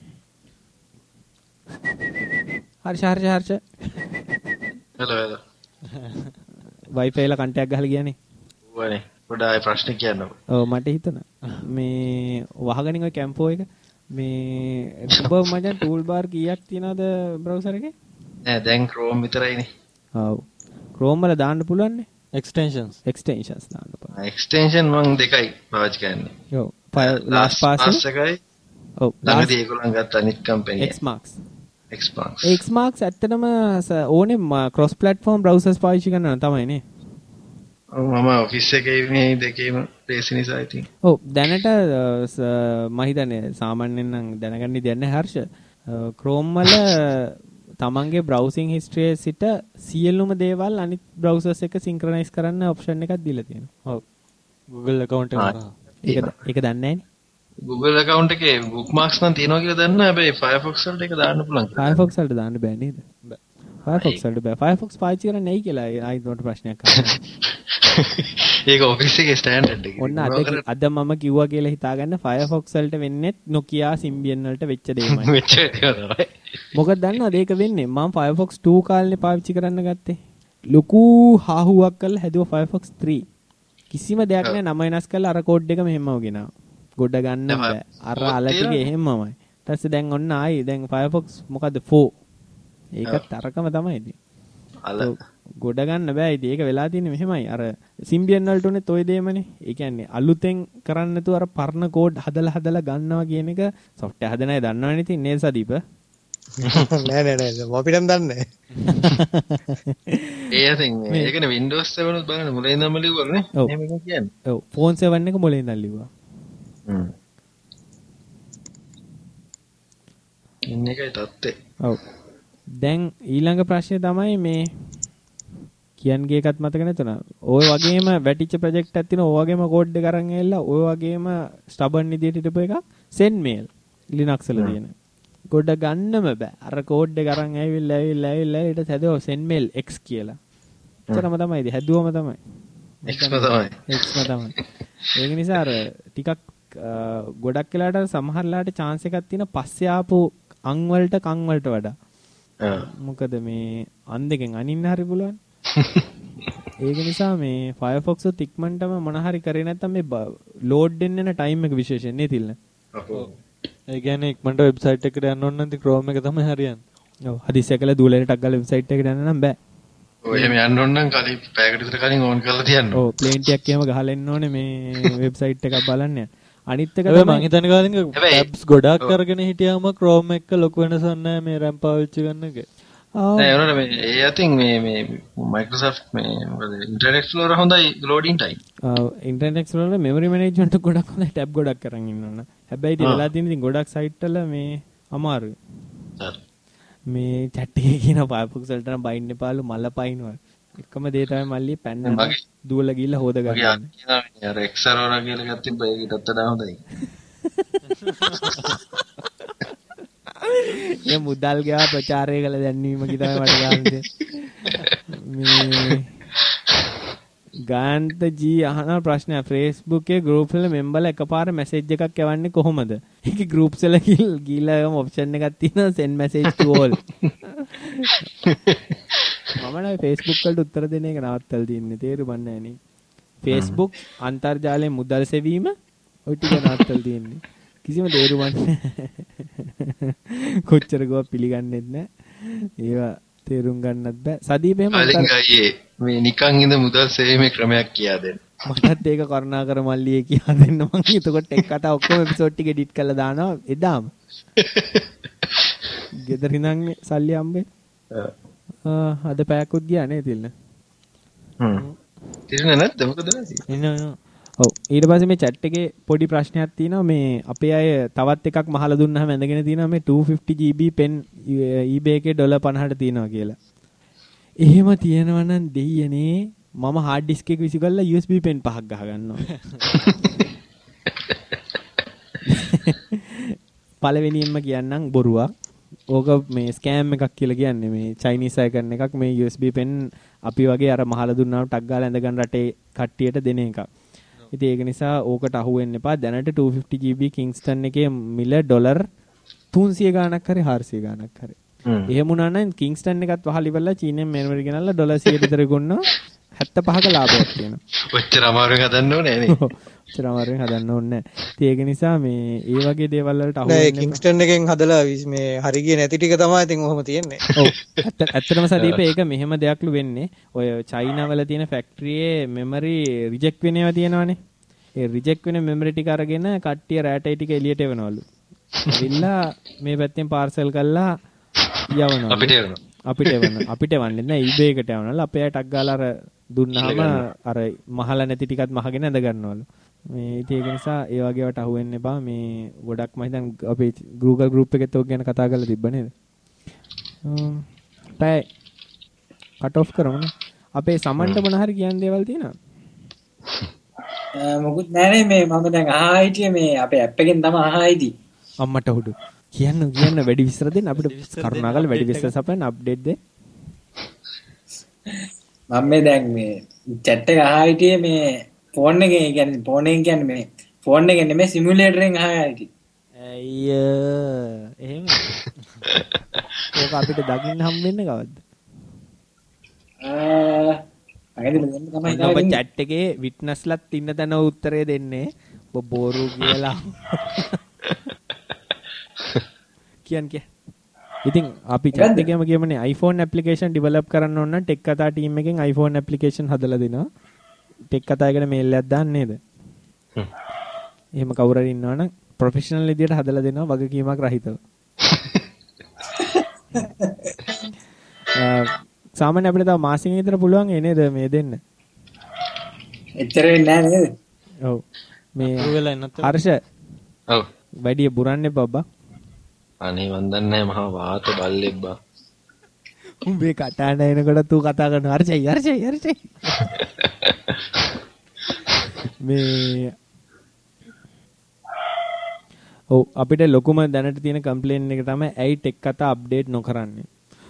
Harsha Harsha Harsha. hello hello. Wi-Fi ලා කන්ටැක්ට් ගහලා ගියානේ. ඔවනේ. පොඩ්ඩක් ප්‍රශ්න කියන්න. ඔව් මට හිතුණා. මේ වහගනින් ඔය කැම්පෝ එක මේ ඔබ මචං toolbar කීයක් තියනවද browser එකේ? නෑ දැන් Chrome විතරයිනේ. ඔව්. Chrome වල දාන්න පුළුවන් නේ. extensions extensions දාන්න පුළුවන්. extension මම දෙකයි පාවිච්චි කරන්නේ. ඔව්. LastPass එකයි. ඔව්. ළඟදී ඒගොල්ලන් ගත්ත අනිත් කම්පැනි එක. Xmarks. Xmarks. Xmarks ඇත්තටම ඕනේ cross platform browsers පාවිච්චි කරනවා තමයි නේ. මම ඔෆිස් එකේ මේ දෙකේම රේස් නිසා ඉතින්. ඔව් දැනට මම හිතන්නේ සාමාන්‍යයෙන් නම් දැනගන්න දෙන්නේ හර්ෂ Chrome වල තමන්ගේ browsing history සිට සියලුම දේවල් අනිත් browsers එක synchronize කරන්න option එකක් දීලා තියෙනවා. ඔව්. Google account එක කරා. ඒක ඒක දන්නේ නැහැනේ. Google account එකේ bookmarks නම් තියෙනවා කියලා දන්නා. හැබැයි Firefox වලට ඒක දාන්න පුළුවන්. Firefox වලට දාන්න බෑ නේද? බෑ. Firefox වලට බෑ. Firefox පාවිච්චි කරන්නේ නැයි කියලා ආයි උන්ට ප්‍රශ්නයක් අහනවා. ඒක ඔෆිස් එකේ ස්ටෑන්ඩඩ් එක. ඔන්න අද අද මම කිව්වා කියලා හිතාගන්න Firefox වලට වෙන්නේ Nokia Symbian වලට වෙච්ච දෙයමයි. වෙච්ච දේ තමයි. මොකද දන්නවද ඒක වෙන්නේ? මම Firefox two කාලේ පාවිච්චි කරන්න ගත්තේ. ලොකු හාහුවක් කරලා හැදුවා Firefox three. කිසිම දෙයක් නෑ නම වෙනස් කරලා අර කෝඩ් එක මෙහෙමව ගෙනාවා. ගොඩ ගන්න බෑ. අර අල ටික එහෙමමයි. ඊට පස්සේ දැන් ඔන්න ආයි දැන් Firefox මොකද්ද four. ඒකත් අරකම තමයි ඉතින්. අල ගොඩ ගන්න බෑ ඉතින්. ඒක වෙලා තියෙන්නේ මෙහෙමයි. අර Symbian වලට උනේත් ඔය දෙයමනේ. ඒ කියන්නේ අලුතෙන් කරන්න නැතුව අර පරණ කෝඩ් හදලා හදලා ගන්නවා කියන එක software හදන අය දන්නවනේ ඉතින් නේද සදීප? නෑ නෑ නෑ මම පිටම් දන්නේ ඒ අතින් මේකනේ Windows seven උත් බලන්න මුලින් ඉඳන්ම ලිව්වනේ. එහෙම එක කියන්නේ. ඔව් phone seven එක මුලින් ඉඳන් ලිව්වා. හ්ම්. ඉන්නේ එකයි තත්ත්වේ. ඔව්. දැන් ඊළඟ ප්‍රශ්නේ තමයි මේ කියන්නේ එකත් මතක නැතුණා. ඔය වගේම වැටිච්ච ප්‍රොජෙක්ට් එකක් තියෙනවා. ඔය වගේම කෝඩ් එක අරන් ඇවිල්ලා ඔය වගේම ස්ටබන් විදියට හිටපු එකක් sendmail Linux වල තියෙන. ගොඩ ගන්නම බෑ. අර කෝඩ් එක අරන් ඇවිල්ලා ඇවිල්ලා ඇවිල්ලා ඊට හැදුවා sendmail x කියලා. එතරම් තමයි ඉතින් හැදුවම තමයි. xම තමයි. xම තමයි. ඒක නිසා අර ටිකක් ගොඩක් වෙලාට සමහරලාට chance එකක් තියෙන පස්සේ ආපු අං වලට කං වලට වඩා. මොකද මේ අන් දෙකෙන් අනින්න හරි පුළුවන්. ඒක නිසා මේ Firefox උත් ඉක්මනටම මොන හරි කරේ නැත්නම් මේ load දෙන්න යන time එක විශේෂයෙන් නේ තිල්න. ඔව්. ඒ කියන්නේ ඉක්මනට වෙබ්සයිට් එකට යන්න ඕන නැති Chrome එක තමයි හරියන්නේ. ඔව් හදිස්සිය කළා දුවලට ටක් ගාලා වෙබ්සයිට් එකට යන්න නම් බෑ. ඔය එහෙම යන්න ඕන නම් කලින් පැයකට විතර කලින් ඕන් කරලා තියන්න. ඔව් ප්ලේන් ටිකක් එහෙම ගහලා එන්න ඕනේ මේ වෙබ්සයිට් එකක් බලන්න. අනිත් එක තමයි මම හිතන්නේ කාලින්ග tabs ගොඩක් කරගෙන හිටියාම Chrome එක ලොකු වෙනසක් නැහැ මේ RAM පාවිච්චි කරන එක. නෑ ඒනොනේ මේ ඒ අතින් මේ මේ Microsoft මේ මොකද Internet Explorer හොඳයි loading time. ආ Internet Explorer memory management ගොඩක් හොඳයි tab ගොඩක් කරන් ඉන්න ඕන. හැබැයි ඉතින් වෙලා තියෙන ඉතින් ගොඩක් site වල මේ අමාරුයි. මේ chat එකේ කියන Firefox වලට නම් බයින්න එපාලු මල පයින්නවා. එකම දේ තමයි මල්ලි පැන්න දුවලා ගිහිල්ලා හොද ගන්න. අර X server කියලා එකක් තිබ්බා ඒකටත් වඩා හොඳයි. මේ මුදල් ගාව ප්‍රචාරය කළ දැන්වීම කි තමයි මට ගාන්නේ. මේ ගාන්ත ජී අහන ප්‍රශ්නය Facebook එකේ group වල memberලා එකපාර message එකක් යවන්නේ කොහොමද? ඒකේ groups වල ගිහලා යම option එකක් තියෙනවා send message to all. මම නම් Facebook වලට උත්තර දෙන එක නවත්තලා තියන්නේ තේරුම් නැහැ නේ. Facebook අන්තර්ජාලයේ මුදල් සෙවීම ඔය ටික නවත්තලා තියන්නේ. කිසිම තේරුමක් නැහැ. කොච්චර ගෝ පිළිගන්නෙත් නැහැ. ඒවා තේරුම් ගන්නත් බෑ. සදීප එහෙම අයියේ මේ නිකන් ඉඳ මුදල් සෙවීමේ ක්‍රමයක් කියා දෙන්න. මටත් ඒක කරුණාකර මල්ලියේ කියා දෙන්න මං එතකොට එක් කතා ඔක්කොම එපිසෝඩ් ටික එඩිට් කරලා දානවා එදාම. ගෙදර ඉඳන් සල්ලි හම්බෙන්නේ. ආ අද පැයකුත් ගියා නේ තිල්න. හ්ම්. තිල්න නැද්ද මොකද වෙන්නේ? නෑ ඔව් ඊට පස්සේ මේ chat එකේ පොඩි ප්‍රශ්නයක් තියෙනවා මේ අපේ අය තවත් එකක් මහලා දුන්නාම ඇඳගෙන තියෙනවා මේ two fifty G B pen eBay එකේ ඩොලර් පනහට තියෙනවා කියලා. එහෙම තියෙනවා නම් දෙයියනේ මම hard disk එක විසි කරලා U S B pen පහක් ගහ ගන්නවා. පළවෙනියෙන්ම කියන්නම් බොරුවක්. ඕක මේ ස්කෑම් එකක් කියලා කියන්නේ මේ චයිනීස් අය කරන එකක් මේ U S B pen අපි වගේ අර මහලා දුන්නාම ටක් ගාලා ඇඳගන්න රටේ කට්ටියට දෙන එකක්. ඉතින් ඒක නිසා ඕකට අහු වෙන්න එපා. දැනට two fifty G B Kingston එකේ මිල ඩොලර් තුන්සිය ගාණක් හරි හාරසිය ගාණක් හරි. එහෙම වුණා නම් Kingston එකත් වහලා ඉවරලා චීනෙන් මෙමරි ගෙනල්ලා ඩොලර් සිය විතර ගොන්නවා. හැත්තෑ පහක ලාභයක් තියෙනවා. ඔච්චර අමාරුවෙන් හදන්න ඕනේ නේ. ඔච්චර අමාරුවෙන් හදන්න ඕනේ නැහැ. ඉතින් ඒක නිසා මේ ඒ වගේ දේවල් වලට අහු වෙන්නේ. නෑ Kingston එකෙන් හදලා මේ හරි ගියේ නැති ටික තමයි ඉතින් ඔහොම තියෙන්නේ. ඔව්. ඇත්තටම සදීප ඒක මෙහෙම දෙයක්ලු වෙන්නේ. ඔය චයිනා වල තියෙන ෆැක්ටරියේ මෙමරි රිජෙක්ට් වෙන ඒවා තියෙනවනේ. ඒ රිජෙක්ට් වෙන මෙමරි ටික අරගෙන කට්ටිය රෑටයි ටික එළියට එවනවලු. ඇවිල්ලා මේ පැත්තෙන් පාර්සල් කරලා යවනවා. අපිට එවනවා. අපිට එවනවා. අපිට එවන්නේ නැහැ eBay එකට යවනවලු. අපේ අය ටක් ගාලා අර දුන්නාම අර මහලා නැති ටිකත් මහගෙන ඇඳ ගන්නවලු. මේ ඉතින් ඒක නිසා ඒ වගේ වට අහු වෙන්න එපා. මේ ගොඩක් මම හිතන් අපේ Google group එකෙත් ඔක් ගැන කතා කරලා තිබ්බ නේද? පැය කට් ඔෆ් කරමුනේ. අපේ සමන්ට මොන හරි කියන්න දේවල් තියෙනවද? මොකුත් නෑනේ මේ මම දැන් අහා හිටියේ මේ අපේ ඇප් එකෙන් තමයි අහා හිටියේ. අම්මට උඩු. කියන්න කියන්න වැඩි විස්තර දෙන්න අපිට කරුණාකරලා වැඩි විස්තර සපයන්න අප්ඩේට් දෙන්න. මම මේ දැන් මේ chat එක අහා හිටියේ මේ ෆෝන් එකේ කියන්නේ ෆෝන් එකෙන් කියන්නේ මේ ෆෝන් එකෙන් නෙමෙයි සිමුලේටරෙන් අහා හිටියේ. අයියෝ එහෙම. ඒක අපිට දකින්න හම් වෙන්නේ කවද්ද? ආ අයිද දෙන්න තමයි හිතාගෙන ඔබ chat එකේ විට්නස්ලත් ඉන්න තැන උත්තරේ දෙන්නේ ඔබ බෝරු කියලා. කියන් කිය. ඉතින් අපි chat එකේම කියමනේ iPhone application develop කරන්න ඕන නම් ටෙක් කතා ටීම් එකෙන් iPhone application හදලා දෙනවා. ටෙක් කතා එකට මේල් එකක් දාන්න නේද? හ්ම්. එහෙම කවුරු හරි ඉන්නවනම් ප්‍රොෆෙෂනල් විදියට හදලා දෙනවා වගකීමක් රහිතව. සාමාන්‍ය අපිට තව මාසෙකින් විතර පුළුවන් ඒ නේද මේ දෙන්න. එච්චර වෙන්නේ නැහැ නේද? ඔව්. මේ වෙලා නැත්නම් හර්ෂ. ඔව්. වැඩි බුරන්නේ බබ්බා. අනේ මන් දන්නේ නැහැ මහා වාත බල්ලෙක් බා. උඹේ කටහඬ එනකොට තු කතා කරන හර්ෂයි හර්ෂයි හර්ෂයි. මේ ඔව් අපිට ලොකුම දැනට තියෙන කම්ප්ලේන් එක තමයි ඇයි ටෙක් කතා අප්ඩේට් නොකරන්නේ.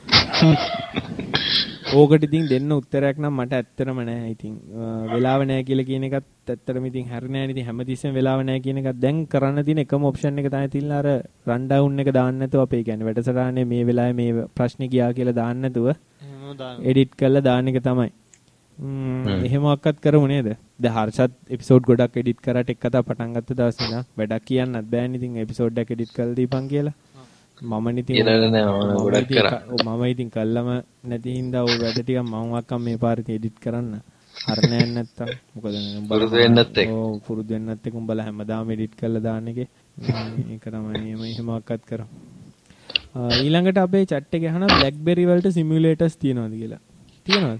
ඕකට ඉතින් දෙන්න උත්තරයක් නම් මට ඇත්තටම නැහැ. ඉතින් වෙලාව නැහැ කියලා කියන එකත් ඇත්තටම ඉතින් හරි නැහැ. ඉතින් හැමතිස්සෙම වෙලාව නැහැ කියන එකත් දැන් කරන්න තියෙන එකම ඔප්ෂන් එක තමයි තියෙන අර රන් ඩවුන් එක දාන්න නැතුව අපේ කියන්නේ වැඩසටහනේ මේ වෙලාවේ මේ ප්‍රශ්නේ ගියා කියලා දාන්න නැතුව එඩිට් කරලා දාන්න එක තමයි. එහෙමවත් කරමු නේද? දැන් හර්ෂත් එපිසෝඩ් ගොඩක් එඩිට් කරා ටෙක් කතා පටන් ගත්ත දවසේ ඉඳන් වැඩක් කියන්නත් බෑනේ. ඉතින් එපිසෝඩ් එක එඩිට් කරලා දීපන් කියලා. මම ඉතින් ගොඩක් කරා. මම ඉතින් කල්ලාම නැති හින්දා ඔය වැඩ ටික මම වක්කම් මේ පාරේ එඩිට් කරන්න. හරිනේ නැත්තම් මොකද පුරුදු වෙන්නත් එක්ක. ඔව් පුරුදු වෙන්නත් එක්ක උඹලා හැමදාම එඩිට් කරලා දාන්න එකේ. ඒක තමයි මේ එහෙමවත් කරමු. ඊළඟට අපේ chat එකේ අහන BlackBerry වලට සිමියුලේටර්ස් තියනවාද කියලා. තියනවාද?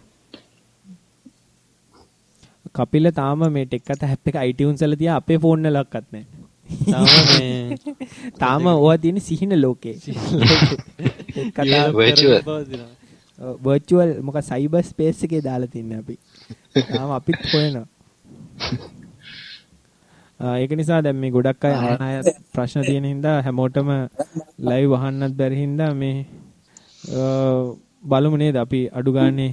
කපිල තාම මේ ටෙක් කතා ඇප් එක iTunes වල තියා අපේ ෆෝන් වලක්වත් නැහැ. තාම මේ තාම ඕවා තියෙන සිහින ලෝකේ. ටෙක් කතා virtual virtual මොකක් cyber space එකේ දාලා තින්නේ අපි. තාම අපිත් හොයනවා. ඒක නිසා දැන් මේ ගොඩක් අය අහන අය ප්‍රශ්න තියෙන හින්දා හැමෝටම ලයිව් වහන්නත් බැරි හින්දා මේ බලමු නේද අපි අඩු ගානේ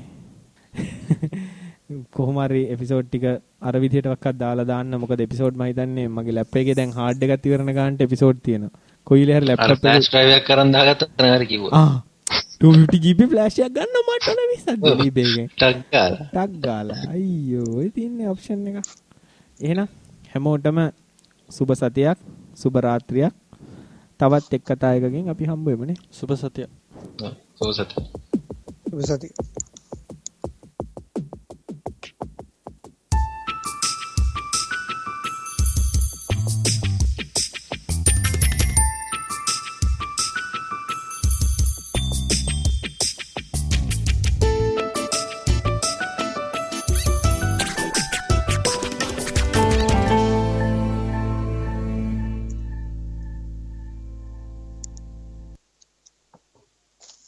කොහොම හරි එපිසෝඩ් ටික අර විදිහට වක්වත් දාලා දාන්න. මොකද එපිසෝඩ් මම හිතන්නේ මගේ ලැප් එකේ දැන් හાર્ඩ් එකක් ඉවරන ගානට එපිසෝඩ් තියෙනවා. කොයිලේ හරි ලැප්ටොප් එකේ ෆ්ලෑෂ් ඩ්‍රයිව් එකක් කරන් දාගත්තා නේද කිව්වා. ආ two fifty G B flash එකක් ගන්න මට ඕන විසද්ද දීපේගෙන්. ටක් ගාලා. ටක් ගාලා. අයියෝ ඔය තියන්නේ ඔප්ෂන් එක. එහෙනම් හැමෝටම සුබ සතියක්, සුබ රාත්‍රියක්. තවත් එක් කතා එකකින් අපි හම්බ වෙමුනේ. සුබ සතිය. ඔව් සුබ සතිය. සුබ සතිය.